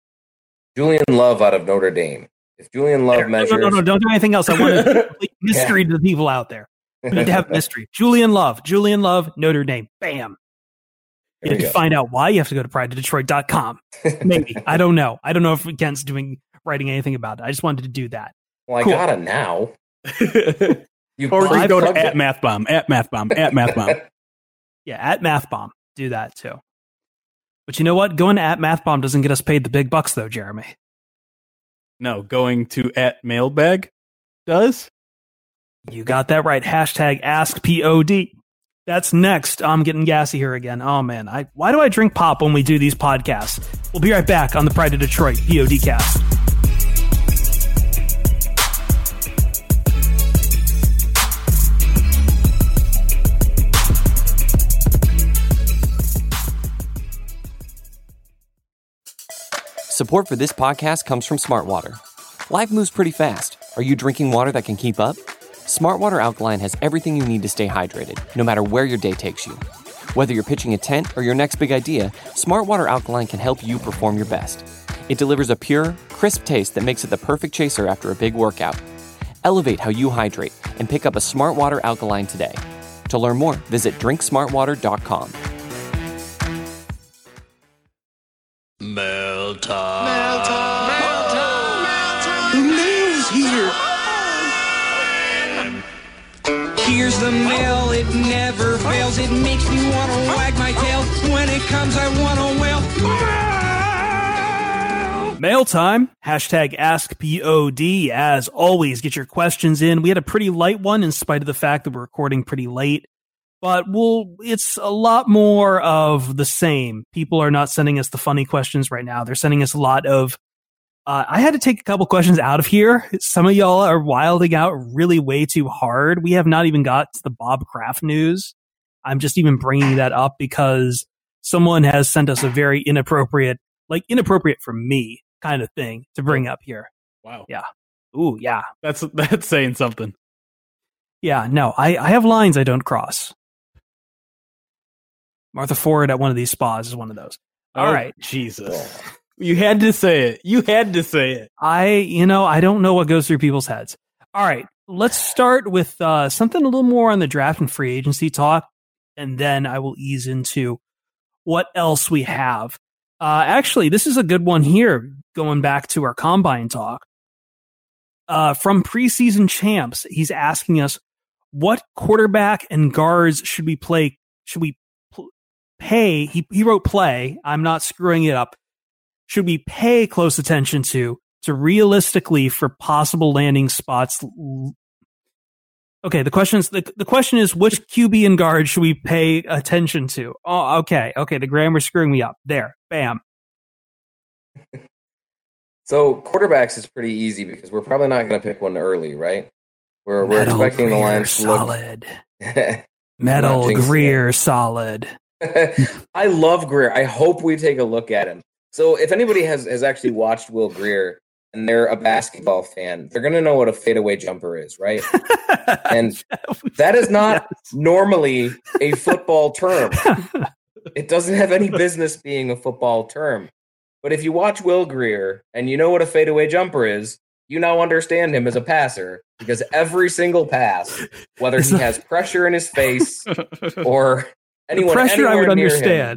Julian Love out of Notre Dame. If Julian Love there, measures... No, no, no, don't do anything else. I want to complete mystery yeah. to the people out there. We need to have mystery. Julian Love. Julian Love, Notre Dame. Bam. You have to go. Find out why. You have to go to pride to detroit dot com. Maybe. I don't know. I don't know if Kent's doing writing anything about it. I just wanted to do that. Well, I Cool. got it now. You Or just go to plugged at it. MathBomb, at MathBomb, at MathBomb. Yeah, at MathBomb. Do that too. But you know what? Going to at MathBomb doesn't get us paid the big bucks, though, Jeremy. No, going to at Mailbag does. You got that right. Hashtag AskPOD. That's next. I'm getting gassy here again. Oh, man. I Why do I drink pop when we do these podcasts? We'll be right back on the Pride of Detroit PODcast. Support for this podcast comes from Smartwater. Life moves pretty fast. Are you drinking water that can keep up? Smartwater Alkaline has everything you need to stay hydrated, no matter where your day takes you. Whether you're pitching a tent or your next big idea, Smartwater Alkaline can help you perform your best. It delivers a pure, crisp taste that makes it the perfect chaser after a big workout. Elevate how you hydrate and pick up a Smartwater Alkaline today. To learn more, visit drink smartwater dot com. Mail time. Mail time. Mail time. Mail time. The mail's here. Here's the mail, it never fails. It makes me want to wag my tail. When it comes, I want to wail. Mail time. Hashtag AskPOD. As always, get your questions in. We had a pretty light one in spite of the fact that we're recording pretty late. But we'll, it's a lot more of the same. People are not sending us the funny questions right now. They're sending us a lot of, uh, I had to take a couple questions out of here. Some of y'all are wilding out really way too hard. We have not even got to the Bob Kraft news. I'm just even bringing that up because someone has sent us a very inappropriate, like inappropriate for me kind of thing to bring up here. Wow. Yeah. Ooh, yeah. That's that's saying something. Yeah, no, I, I have lines I don't cross. Martha Ford at one of these spas is one of those. All Oh, right. Jesus. You had to say it. You had to say it. I, you know, I don't know what goes through people's heads. All right. Let's start with uh, something a little more on the draft and free agency talk, and then I will ease into what else we have. Uh, actually, this is a good one here, going back to our combine talk. Uh, from preseason champs, he's asking us, what quarterback and guards should we play? Should we pl- pay? He, he wrote play. I'm not screwing it up. Should we pay close attention to, to realistically for possible landing spots? Okay, the question is, the, the question is, which Q B and guard should we pay attention to? Oh, okay. Okay. The grammar's screwing me up. There. Bam. So quarterbacks is pretty easy because we're probably not going to pick one early, right? We're we're Metal expecting the Greer, Lions to look solid. Not Metal jinxing Greer, solid. I love Greer. I hope we take a look at him. So if anybody has, has actually watched Will Greer and they're a basketball fan, they're going to know what a fadeaway jumper is, right? And that is not Yes. normally a football term. It doesn't have any business being a football term. But if you watch Will Greer and you know what a fadeaway jumper is, you now understand him as a passer because every single pass, whether he has pressure in his face or anyone, the pressure I anywhere would near understand.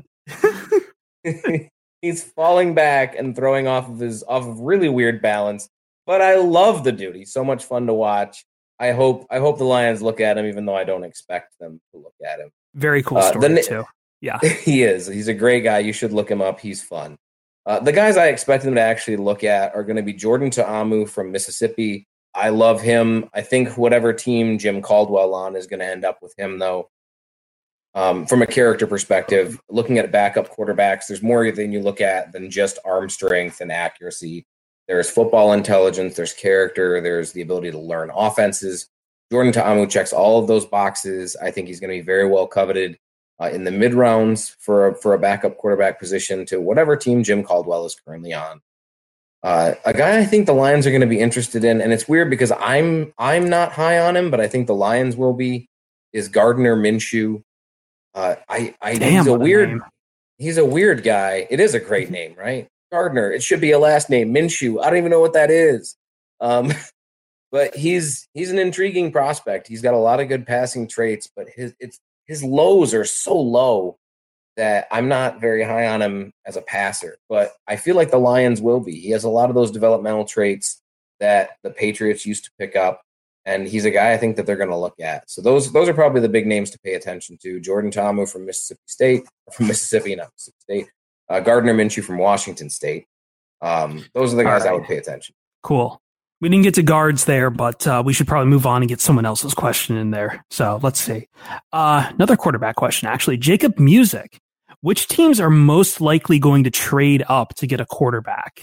him, he's falling back and throwing off of his off of really weird balance. But I love the dude. He's so much fun to watch. I hope I hope the Lions look at him, even though I don't expect them to look at him. Very cool Uh, story the- too. Yeah. He is. He's a great guy. You should look him up. He's fun. Uh, the guys I expect them to actually look at are going to be Jordan Ta'amu from Mississippi. I love him. I think whatever team Jim Caldwell on is going to end up with him, though. Um, from a character perspective, looking at backup quarterbacks, there's more than you look at than just arm strength and accuracy. There's football intelligence, there's character, there's the ability to learn offenses. Jordan Ta'amu checks all of those boxes. I think he's going to be very well coveted uh, in the mid rounds for a, for a backup quarterback position to whatever team Jim Caldwell is currently on. Uh, a guy I think the Lions are going to be interested in, and it's weird because I'm I'm not high on him, but I think the Lions will be, is Gardner Minshew. Uh, I, I Damn, he's a what a weird name. he's a weird guy. It is a great name, right? Gardner. It should be a last name. Minshew. I don't even know what that is. Um, but he's he's an intriguing prospect. He's got a lot of good passing traits, but his it's his lows are so low that I'm not very high on him as a passer. But I feel like the Lions will be. He has a lot of those developmental traits. that the Patriots used to pick up, and he's a guy I think that they're going to look at. So those those are probably the big names to pay attention to. Jordan Ta'amu from Mississippi State, from Mississippi, not Mississippi State. Uh, Gardner Minshew from Washington State. Um, those are the guys right. I would pay attention to. Cool. We didn't get to guards there, but uh, we should probably move on and get someone else's question in there. So let's see. Uh, another quarterback question, actually. Jacob Music. Which teams are most likely going to trade up to get a quarterback?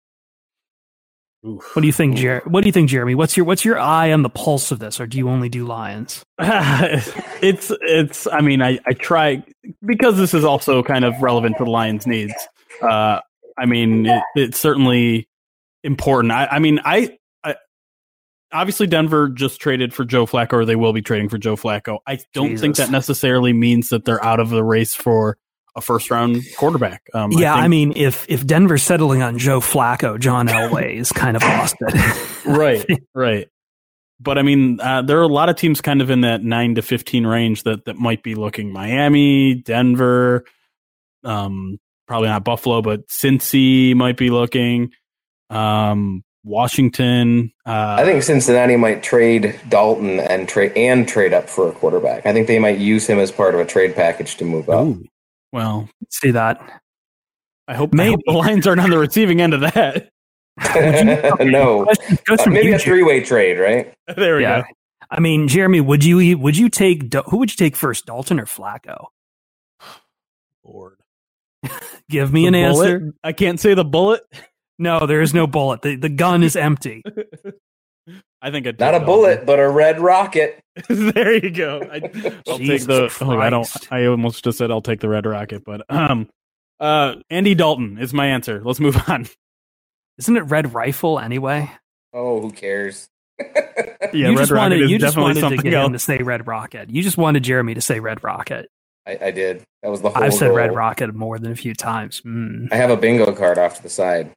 Oof. What do you think, Jer- What do you think, Jeremy? What's your what's your eye on the pulse of this, or do you only do Lions? it's it's. I mean, I, I try because this is also kind of relevant to the Lions' needs. Uh, I mean, it, it's certainly important. I, I mean, I, I obviously Denver just traded for Joe Flacco, or they will be trading for Joe Flacco. I don't Jesus. think that necessarily means that they're out of the race for a first round quarterback. Um, yeah, I, think, I mean, if if Denver's settling on Joe Flacco, John Elway is kind of lost it. right, right. But I mean, uh, there are a lot of teams kind of in that nine to fifteen range that that might be looking. Miami, Denver, um, probably not Buffalo, but Cincy might be looking. Um, Washington. Uh, I think Cincinnati might trade Dalton and trade and trade up for a quarterback. I think they might use him as part of a trade package to move up. Ooh. Well, see that. I hope, Maybe. I hope the Lions aren't on the receiving end of that. No, uh, maybe a three-way trade, right? There we yeah. go. I mean, Jeremy, would you would you take who would you take first, Dalton or Flacco? Lord, give me the an bullet? answer. I can't say the bullet. No, there is no bullet. The the gun is empty. I think I'd not a bullet, but a red rocket. There you go. I, I'll take the. Oh, I don't. I almost just said I'll take the red rocket, but um, uh, Andy Dalton is my answer. Let's move on. Isn't it Red Rifle anyway? Oh, who cares? Yeah, you red just rocket wanted is you just definitely wanted to something get else. him to say Red Rocket. You just wanted Jeremy to say Red Rocket. I, I did. That was the whole. I've said goal. Red Rocket more than a few times. Mm. I have a bingo card off to the side.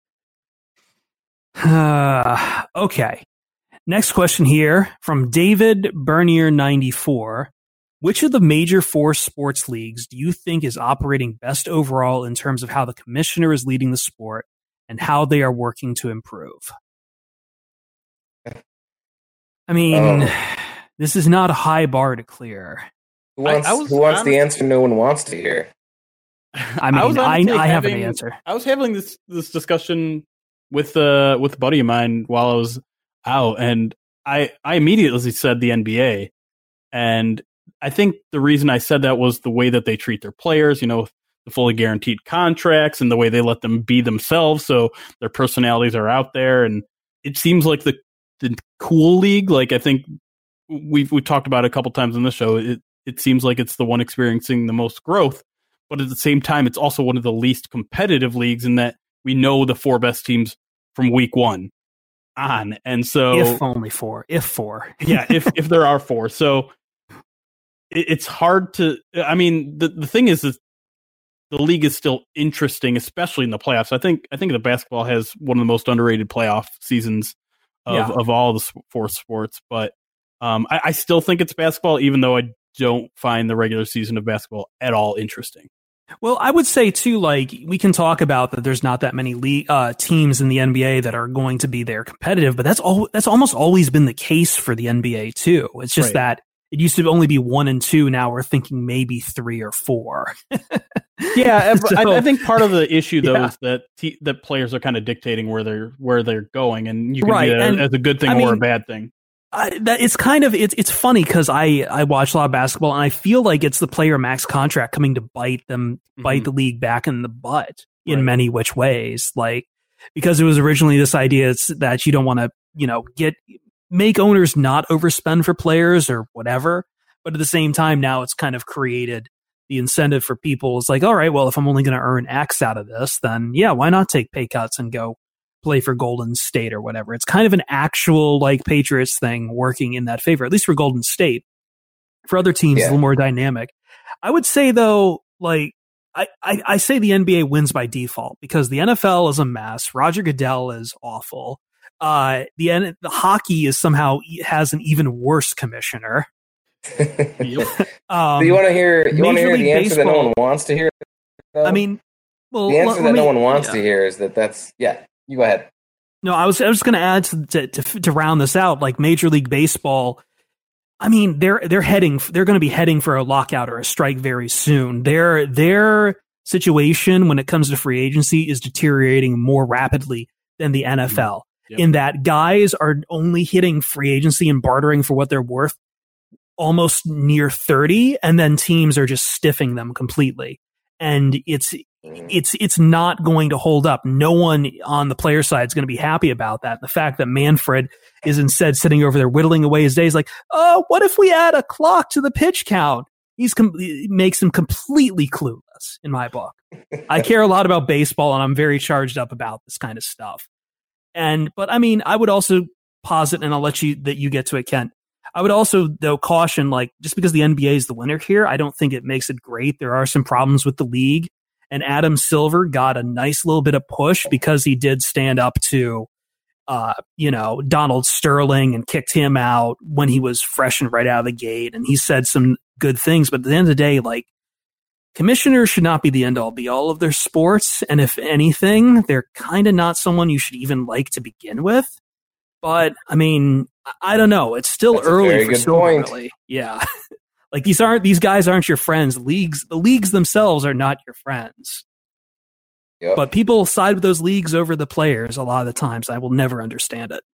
Uh, okay. Next question here from David Bernier ninety-four. Which of the major four sports leagues do you think is operating best overall in terms of how the commissioner is leading the sport and how they are working to improve? I mean, Oh. this is not a high bar to clear. Who wants, I was who wants the honest- answer no one wants to hear? I mean, was I, honestly I have an having- answer. I was having this this discussion with uh with a buddy of mine while I was out, and I I immediately said the N B A, and I think the reason I said that was the way that they treat their players, you know, the fully guaranteed contracts and the way they let them be themselves, so their personalities are out there, and it seems like the the cool league. Like I think we've we talked about it a couple times on this show. It it seems like it's the one experiencing the most growth, but at the same time, it's also one of the least competitive leagues in that we know the four best teams from week one on, and so If only four. If four. yeah, if if there are four, so it, it's hard to. I mean, the the thing is, is the league is still interesting, especially in the playoffs. I think I think the basketball has one of the most underrated playoff seasons of, Yeah. of all the s- four sports, but um, I, I still think it's basketball, even though I don't find the regular season of basketball at all interesting. Well, I would say too, like we can talk about that. There's not that many le- uh, teams in the N B A that are going to be there competitive, but that's all. That's almost always been the case for the N B A too. It's just Right. that it used to only be one and two. Now we're thinking maybe three or four. Yeah, So- I, I think part of the issue though Yeah. is that te- that players are kind of dictating where they're where they're going, and you can Right, see that and, as a good thing I or a mean, bad thing. I, that it's kind of it's it's funny because I I watch a lot of basketball and I feel like it's the player max contract coming to bite them bite Mhm. the league back in the butt in Right. many which ways, like because it was originally this idea it's that you don't want to you know get make owners not overspend for players or whatever, but at the same time now it's kind of created the incentive for people. It's like, all right, well, if I'm only going to earn X out of this, then yeah, why not take pay cuts and go play for Golden State or whatever. It's kind of an actual like Patriots thing working in that favor, at least for Golden State. For other teams, Yeah. it's a little more dynamic. I would say though, like I, I, I say the N B A wins by default because the N F L is a mess. Roger Goodell is awful. Uh, the N- the hockey is somehow has an even worse commissioner. Yep. Um, So you want to hear? You want to Major hear League the answer that no Baseball- one wants to hear? though? I mean, well, the answer let- that let no me- one wants yeah. to hear is that that's yeah. You go ahead. No, I was I was going to add to to to round this out, like Major League Baseball. I mean, they're they're heading they're going to be heading for a lockout or a strike very soon. Their their situation when it comes to free agency is deteriorating more rapidly than the N F L. Yep. In that guys are only hitting free agency and bartering for what they're worth almost near thirty, and then teams are just stiffing them completely. And it's it's it's not going to hold up. No one on the player side is going to be happy about that. The fact that Manfred is instead sitting over there whittling away his days, like, oh, what if we add a clock to the pitch count? He's com- makes him completely clueless in my book. I care a lot about baseball, and I'm very charged up about this kind of stuff. And but I mean, I would also posit, and I'll let you that you get to it, Kent. I would also, though, caution, like, just because the N B A is the winner here, I don't think it makes it great. There are some problems with the league. And Adam Silver got a nice little bit of push because he did stand up to, uh, you know, Donald Sterling and kicked him out when he was fresh and right out of the gate. And he said some good things. But at the end of the day, like, commissioners should not be the end all be all of their sports. And if anything, they're kind of not someone you should even like to begin with. But I mean, I don't know. It's still That's early for Silver, really. Yeah. Like these aren't these guys aren't your friends. Leagues the leagues themselves are not your friends. Yep. But people side with those leagues over the players a lot of the times. I will never understand it.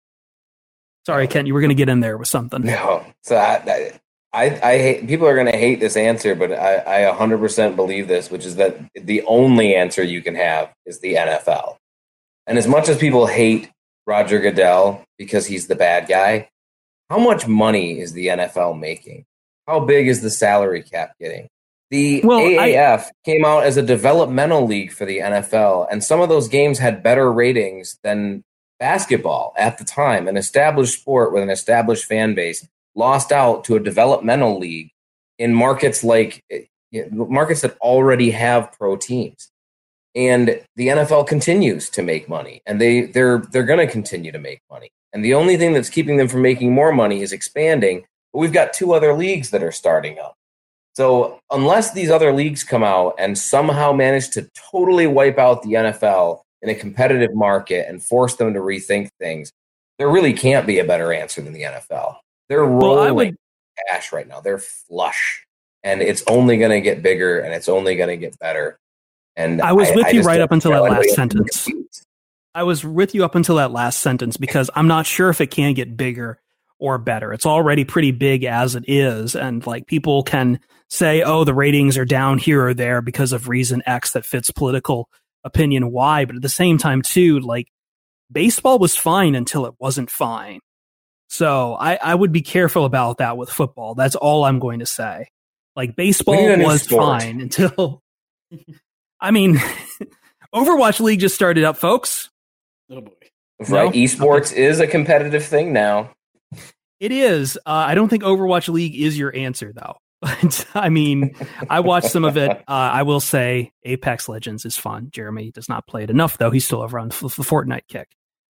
Sorry, Kent, you were going to get in there with something. No, so I, I, I hate, people are going to hate this answer, but I, I one hundred percent believe this, which is that the only answer you can have is the N F L. And as much as people hate Roger Goodell because he's the bad guy, how much money is the N F L making? How big is the salary cap getting? The well, A A F I, came out as a developmental league for the N F L, and some of those games had better ratings than basketball at the time. An established sport with an established fan base lost out to a developmental league in markets like markets that already have pro teams. And the N F L continues to make money, and they they're they're going to continue to make money. And the only thing that's keeping them from making more money is expanding. But we've got two other leagues that are starting up. So unless these other leagues come out and somehow manage to totally wipe out the N F L in a competitive market and force them to rethink things, there really can't be a better answer than the N F L. They're rolling well, would... cash right now. They're flush, and it's only going to get bigger, and it's only going to get better. And I was with I, you I right up until that last sentence. I was with you up until that last sentence because I'm not sure if it can get bigger or better. It's already pretty big as it is. And like people can say, oh, the ratings are down here or there because of reason X that fits political opinion Y. But at the same time, too, like baseball was fine until it wasn't fine. So I, I would be careful about that with football. That's all I'm going to say. Like baseball was sport. fine until, I mean, Overwatch League just started up, folks. Oh boy. Right. No? Esports okay. is a competitive thing now. It is. Uh, I don't think Overwatch League is your answer, though. But I mean, I watched some of it. Uh, I will say Apex Legends is fun. Jeremy does not play it enough, though. He's still over on the Fortnite kick.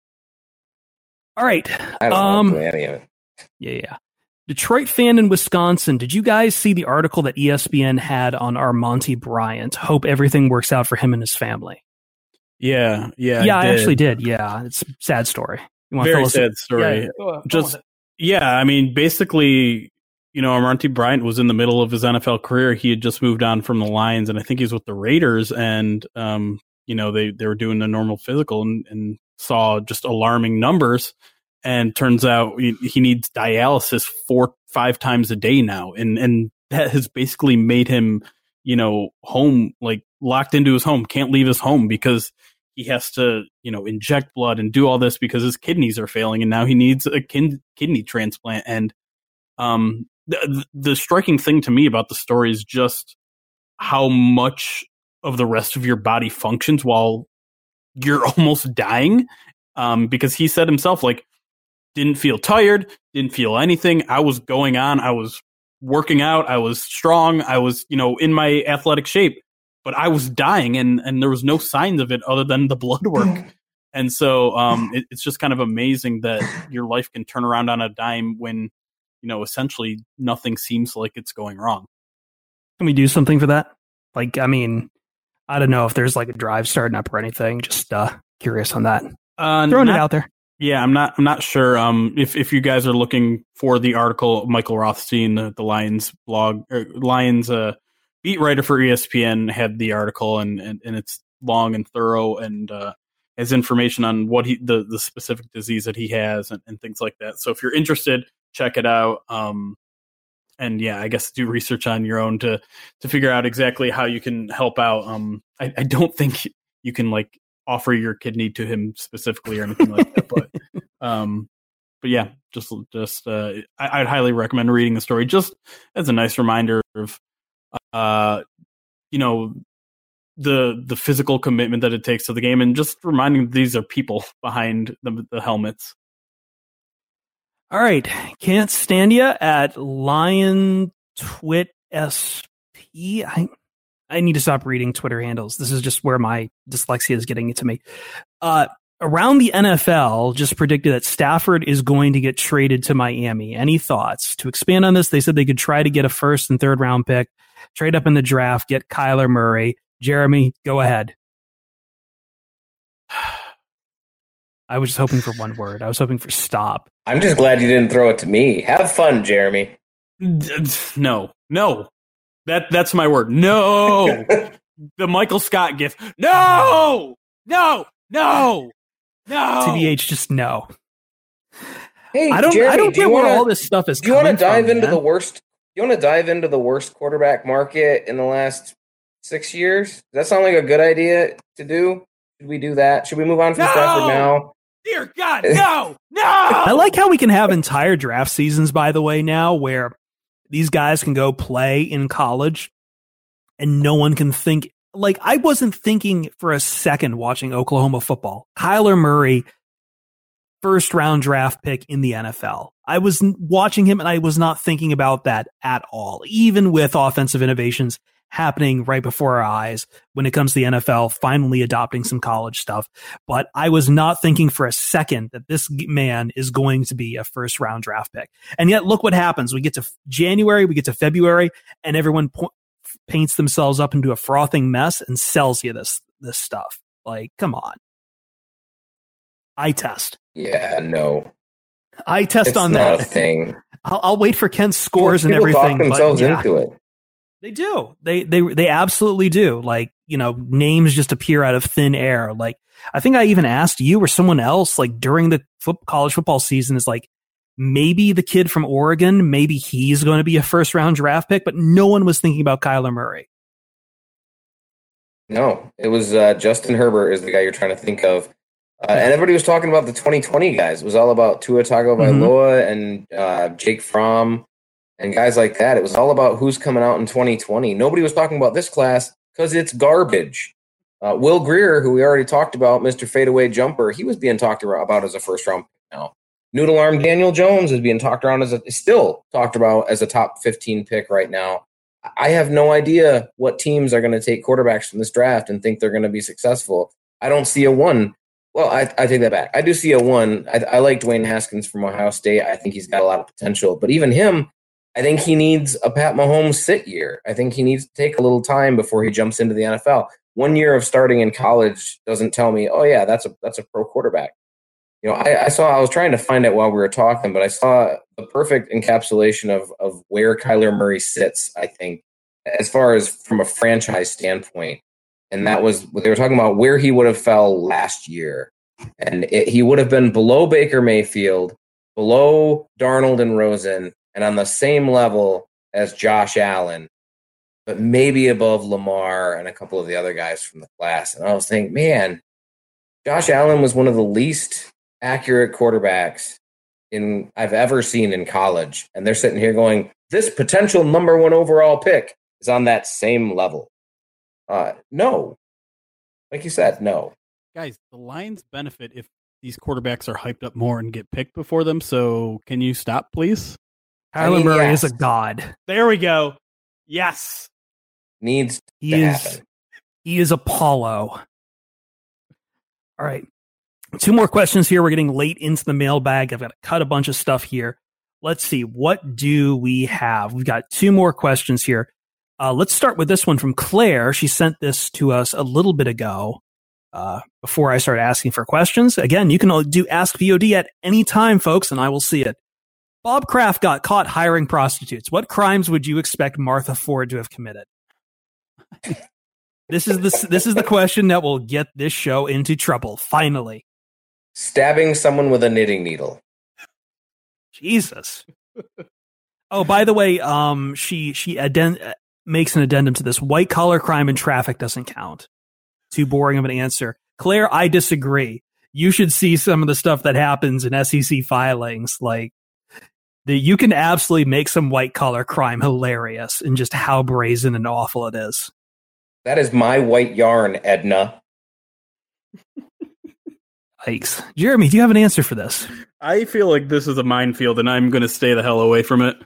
All right. I don't um, know any of it. Yeah, yeah. Detroit fan in Wisconsin. Did you guys see the article that E S P N had on Armonte Bryant? Hope everything works out for him and his family. Yeah, yeah. Yeah, I, I actually did. Yeah, it's a sad story. You want Very to sad story. Yeah, go, go Just yeah, I mean, basically, you know, Armonte Bryant was in the middle of his N F L career. He had just moved on from the Lions, and I think he was with the Raiders. And um, you know, they they were doing a normal physical and, and saw just alarming numbers. And turns out he, he needs dialysis four five times a day now, and and that has basically made him, you know, home like locked into his home, can't leave his home because he has to, you know, inject blood and do all this because his kidneys are failing, and now he needs a kin- kidney transplant. And um, the, the striking thing to me about the story is just how much of the rest of your body functions while you're almost dying. Um, because he said himself, like, didn't feel tired, didn't feel anything. I was going on. I was working out. I was strong. I was, you know, in my athletic shape. But I was dying, and, and there was no signs of it other than the blood work. And so um, it, it's just kind of amazing that your life can turn around on a dime when, you know, essentially nothing seems like it's going wrong. Can we do something for that? Like, I mean, I don't know if there's like a drive starting up or anything. Just uh, curious on that. Uh, Throwing not, it out there. Yeah, I'm not. I'm not sure. Um, if if you guys are looking for the article, Michael Rothstein, the, the Lions blog, or Lions uh, beat writer for E S P N, had the article, and and, and it's long and thorough, and uh, has information on what he the the specific disease that he has, and, and things like that. So if you're interested, check it out. Um, and yeah, I guess do research on your own to to figure out exactly how you can help out. Um, I, I don't think you can like offer your kidney to him specifically or anything like that, but um, but yeah, just just uh, I, I'd highly recommend reading the story just as a nice reminder of uh, you know, the the physical commitment that it takes to the game, and just reminding these are people behind the, the helmets. All right, can't stand you at Lion Twit S P. I I need to stop reading Twitter handles. This is just where my dyslexia is getting it to me. Uh, around the N F L just predicted that Stafford is going to get traded to Miami. Any thoughts? To expand on this, they said they could try to get a first and third round pick, trade up in the draft, get Kyler Murray. Jeremy, go ahead. I was just hoping for one word. I was hoping for stop. I'm just glad you didn't throw it to me. Have fun, Jeremy. No, no. That that's my word. No. The Michael Scott gift. No, no, no, no. T B H, just no. Hey, I don't. Jeremy, I don't do get you where wanna, all this stuff is. Do you want to dive from, into man. the worst? You want to dive into the worst quarterback market in the last six years? Does that sound like a good idea to do? Should we do that? Should we move on from No! Stafford now? Dear God, no, no. I like how we can have entire draft seasons, by the way, now where these guys can go play in college and no one can think. Like, I wasn't thinking for a second watching Oklahoma football. Kyler Murray, first round draft pick in the N F L. I was watching him and I was not thinking about that at all, even with offensive innovations happening right before our eyes when it comes to the N F L finally adopting some college stuff. But I was not thinking for a second that this man is going to be a first round draft pick. And yet look what happens. We get to January, we get to February, and everyone po- paints themselves up into a frothing mess and sells you this, this stuff. Like, come on. Eye test. Yeah, no. Eye test It's on not that. a thing. I'll, I'll wait for Ken's scores People and everything. talk themselves but, yeah. into it. They do. They they they absolutely do. Like, you know, names just appear out of thin air. Like, I think I even asked you or someone else, like during the foot, college football season, is like maybe the kid from Oregon, maybe he's going to be a first round draft pick, but no one was thinking about Kyler Murray. No, it was uh, Justin Herbert is the guy you're trying to think of. Uh, and everybody was talking about the twenty twenty guys. It was all about Tua Tagovailoa mm-hmm. and uh, Jake Fromm and guys like that. It was all about who's coming out in twenty twenty. Nobody was talking about this class because it's garbage. Uh, Will Grier, who we already talked about, Mister Fadeaway Jumper, he was being talked about as a first-round pick now. Noodle Arm Daniel Jones is being talked around as a still talked about as a top fifteen pick right now. I have no idea what teams are going to take quarterbacks from this draft and think they're going to be successful. I don't see a one. Well, I, I take that back. I do see a one. I, I like Dwayne Haskins from Ohio State. I think he's got a lot of potential. But even him, I think he needs a Pat Mahomes sit year. I think he needs to take a little time before he jumps into the N F L. One year of starting in college doesn't tell me, oh, yeah, that's a that's a pro quarterback. You know, I, I saw, I was trying to find it while we were talking, but I saw the perfect encapsulation of of where Kyler Murray sits, I think, as far as from a franchise standpoint. And that was what they were talking about, where he would have fell last year. And it, he would have been below Baker Mayfield, below Darnold and Rosen, and on the same level as Josh Allen, but maybe above Lamar and a couple of the other guys from the class. And I was thinking, man, Josh Allen was one of the least accurate quarterbacks in I've ever seen in college. And they're sitting here going, this potential number one overall pick is on that same level. Uh, no. Like you said, no. Guys, the Lions benefit if these quarterbacks are hyped up more and get picked before them. So can you stop, please? Kyler I mean, Murray yes. is a god. There we go. Yes. Needs He to is happen. he is Apollo. All right. Two more questions here. We're getting late into the mailbag. I've got to cut a bunch of stuff here. Let's see. What do we have? We've got two more questions here. Uh, let's start with this one from Claire. She sent this to us a little bit ago. uh, before I start asking for questions. Again, you can do Ask V O D at any time, folks, and I will see it. Bob Kraft got caught hiring prostitutes. What crimes would you expect Martha Ford to have committed? This is the this is the question that will get this show into trouble. Finally, stabbing someone with a knitting needle. Jesus. Oh, by the way, um, she she addend- makes an addendum to this. White collar crime and traffic doesn't count. Too boring of an answer, Claire. I disagree. You should see some of the stuff that happens in S E C filings, like. The, you can absolutely make some white collar crime hilarious in just how brazen and awful it is. That is my white yarn, Edna. Yikes. Jeremy, do you have an answer for this? I feel like this is a minefield, and I'm going to stay the hell away from it.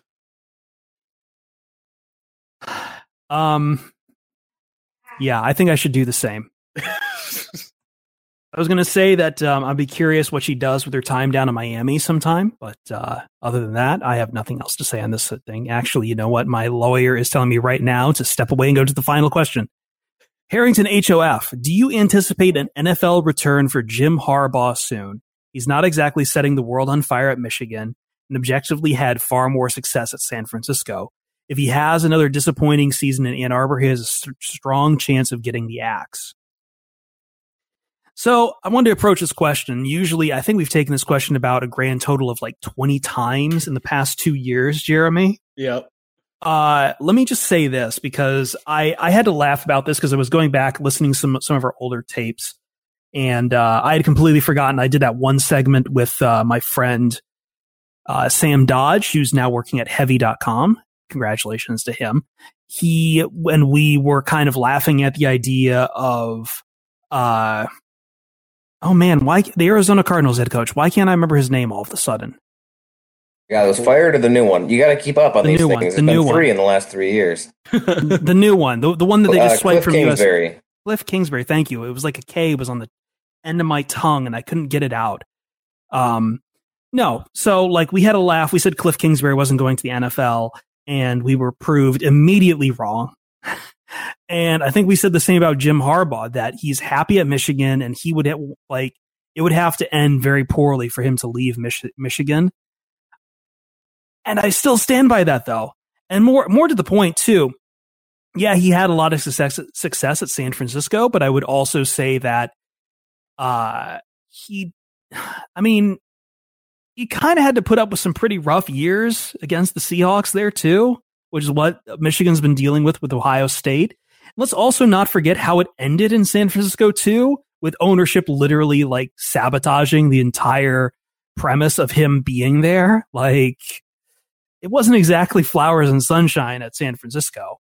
Um, yeah, I think I should do the same. I was going to say that um, I'd be curious what she does with her time down in Miami sometime, but uh, other than that, I have nothing else to say on this thing. Actually, you know what? My lawyer is telling me right now to step away and go to the final question. Harrington H O F, do you anticipate an N F L return for Jim Harbaugh soon? He's not exactly setting the world on fire at Michigan and objectively had far more success at San Francisco. If he has another disappointing season in Ann Arbor, he has a st- strong chance of getting the axe. So I wanted to approach this question. Usually, I think we've taken this question about a grand total of like twenty times in the past two years, Jeremy. Yep. Uh, let me just say this, because I, I had to laugh about this because I was going back listening to some, some of our older tapes, and uh, I had completely forgotten. I did that one segment with uh, my friend uh, Sam Dodge, who's now working at heavy dot com. Congratulations to him. He, when we were kind of laughing at the idea of, uh, oh man, why the Arizona Cardinals head coach? Why can't I remember his name all of a sudden? Yeah, it was fired or the new one. You got to keep up on the these new things. One, It's the been new three one. in the last three years. The new one, the the one that they just uh, swiped Cliff from Kingsbury. U S. Cliff Kingsbury. Thank you. It was like a K was on the end of my tongue, and I couldn't get it out. Um, no. So like we had a laugh. We said Cliff Kingsbury wasn't going to the N F L, and we were proved immediately wrong. And I think we said the same about Jim Harbaugh, that he's happy at Michigan, and he would have, like it would have to end very poorly for him to leave Mich- Michigan. And I still stand by that, though. And more, more to the point, too. Yeah, he had a lot of success, success at San Francisco, but I would also say that uh, he, I mean, he kind of had to put up with some pretty rough years against the Seahawks there, too, which is what Michigan's been dealing with with Ohio State. Let's also not forget how it ended in San Francisco, too, with ownership literally like sabotaging the entire premise of him being there. Like, it wasn't exactly flowers and sunshine at San Francisco.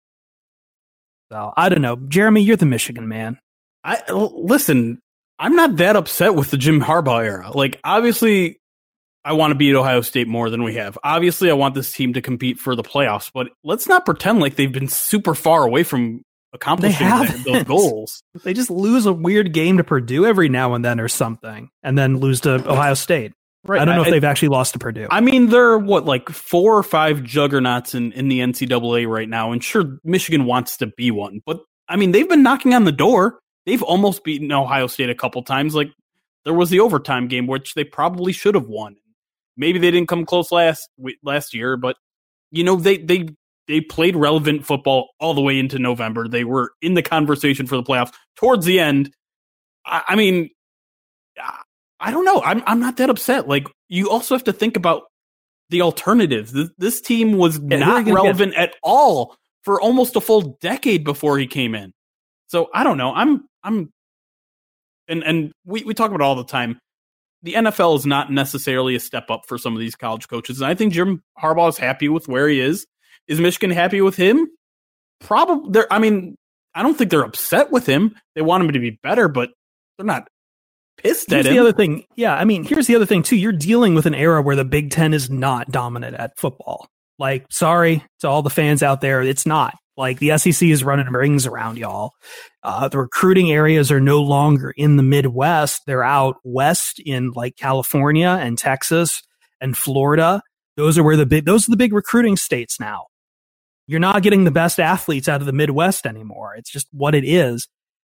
So I don't know. Jeremy, you're the Michigan man. I listen, I'm not that upset with the Jim Harbaugh era. Like, obviously, I want to beat Ohio State more than we have. Obviously, I want this team to compete for the playoffs, but let's not pretend like they've been super far away from accomplishing that, those goals. They just lose a weird game to Purdue every now and then or something, and then lose to Ohio State. Right. I don't know I, if they've actually lost to Purdue. I mean, there are, what, like four or five juggernauts in, in the N C double A right now, and sure, Michigan wants to be one. But, I mean, they've been knocking on the door. They've almost beaten Ohio State a couple times. Like, there was the overtime game, which they probably should have won. Maybe they didn't come close last last year, but, you know, they, they, they played relevant football all the way into November. They were in the conversation for the playoffs. Towards the end, I, I mean... I don't know. I'm I'm not that upset. Like, you also have to think about the alternatives. This, this team was yeah, not relevant get... at all for almost a full decade before he came in. So I don't know. I'm I'm and and we, we talk about it all the time. The N F L is not necessarily a step up for some of these college coaches. And I think Jim Harbaugh is happy with where he is. Is Michigan happy with him? Probably. I mean, I don't think they're upset with him. They want him to be better, but they're not pissed here's at him. The other thing. Yeah, I mean, here's the other thing, too. You're dealing with an era where the Big Ten is not dominant at football. Like, sorry to all the fans out there, it's not. Like, the S E C is running rings around y'all. Uh, the recruiting areas are no longer in the Midwest. They're out west in, like, California and Texas and Florida. Those are where the big, those are the big recruiting states now. You're not getting the best athletes out of the Midwest anymore. It's just what it is.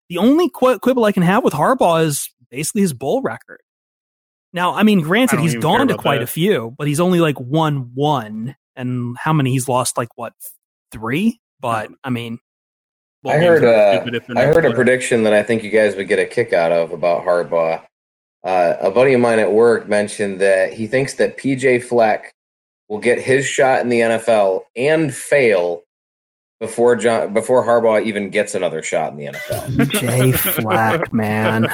The only qu- quibble I can have with Harbaugh is basically his bowl record. Now, I mean, granted, I he's gone to quite that. a few, but he's only like won one. And how many he's lost? Like, what, three? But, I mean... I heard, uh, I heard a prediction that I think you guys would get a kick out of about Harbaugh. Uh, a buddy of mine at work mentioned that he thinks that P J Fleck will get his shot in the N F L and fail before John, before Harbaugh even gets another shot in the N F L. P J Fleck, man.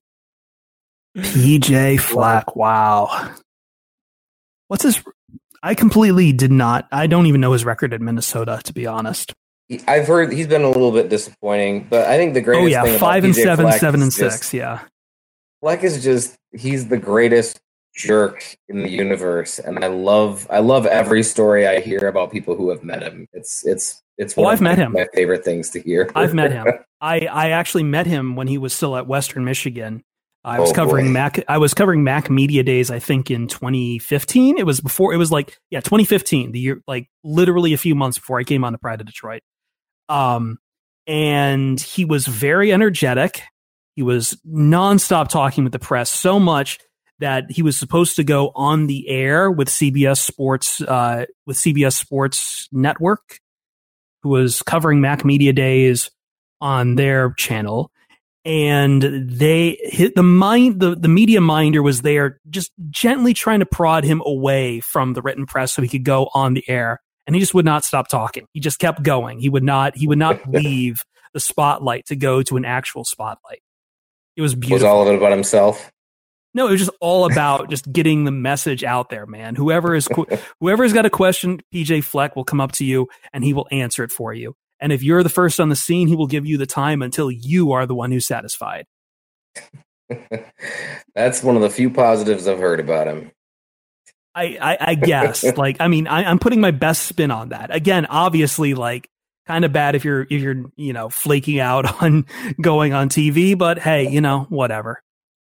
P J Fleck, wow. What's his... I completely did not... I don't even know his record at Minnesota, to be honest. I've heard he's been a little bit disappointing, but I think the greatest oh, yeah, thing five about and P J seven, Fleck seven and is just, six, yeah. Fleck is just, he's the greatest jerk in the universe, and I love I love every story I hear about people who have met him. It's it's it's one oh, of I've met my, him. my favorite things to hear. I've met him. I, I actually met him when he was still at Western Michigan. I was Oh, covering boy. Mac. I was covering Mac Media Days. I think in twenty fifteen. It was before. It was like yeah, twenty fifteen. The year, like literally a few months before I came on to Pride of Detroit. Um, and he was very energetic. He was nonstop talking with the press, so much that he was supposed to go on the air with C B S Sports, uh, with C B S Sports Network, who was covering Mac Media Days on their channel. And they hit the mind, the, the media minder was there just gently trying to prod him away from the written press so he could go on the air. And he just would not stop talking. He just kept going. He would not, he would not leave the spotlight to go to an actual spotlight. It was beautiful. Was all of it about himself? No, it was just all about just getting the message out there, man. Whoever is, whoever's got a question, P J Fleck will come up to you and he will answer it for you. And if you're the first on the scene, he will give you the time until you are the one who's satisfied. That's one of the few positives I've heard about him. I, I, I guess, like, I mean, I, I'm putting my best spin on that. Again, obviously, like, kind of bad if you're, if you're, you know, flaking out on going on T V, but hey, you know, whatever.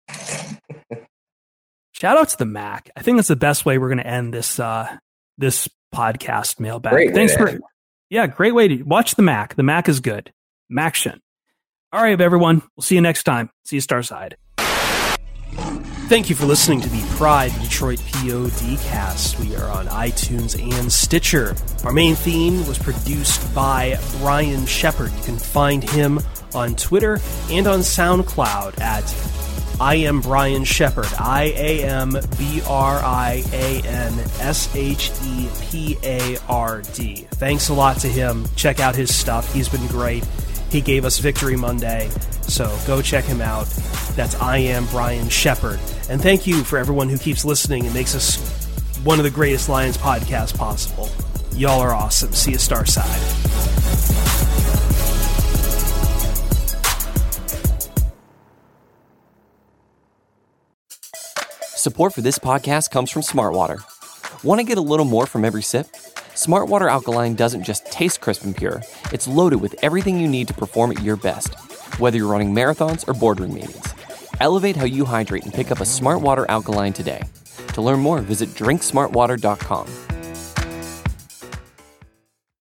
Shout out to the Mac. I think that's the best way we're going to end this, uh, this podcast mailbag. Great way Thanks to for, end. yeah, great way to watch the Mac. The Mac is good. Maction. All right, everyone. We'll see you next time. See you Starside. Thank you for listening to the Pride Detroit P O D cast. We are on iTunes and Stitcher. Our main theme was produced by Brian Shepard. You can find him on Twitter and on SoundCloud at I am Brian Shepard. I A M B R I A N S H E P A R D. Thanks a lot to him. Check out his stuff. He's been great. He gave us Victory Monday, so go check him out. That's I Am Brian Shepard. And thank you for everyone who keeps listening and makes us one of the greatest Lions podcasts possible. Y'all are awesome. See you Starside. Support for this podcast comes from Smartwater. Want to get a little more from every sip? Smartwater Alkaline doesn't just taste crisp and pure, it's loaded with everything you need to perform at your best, whether you're running marathons or boardroom meetings. Elevate how you hydrate and pick up a Smartwater Alkaline today. To learn more, visit drink smart water dot com.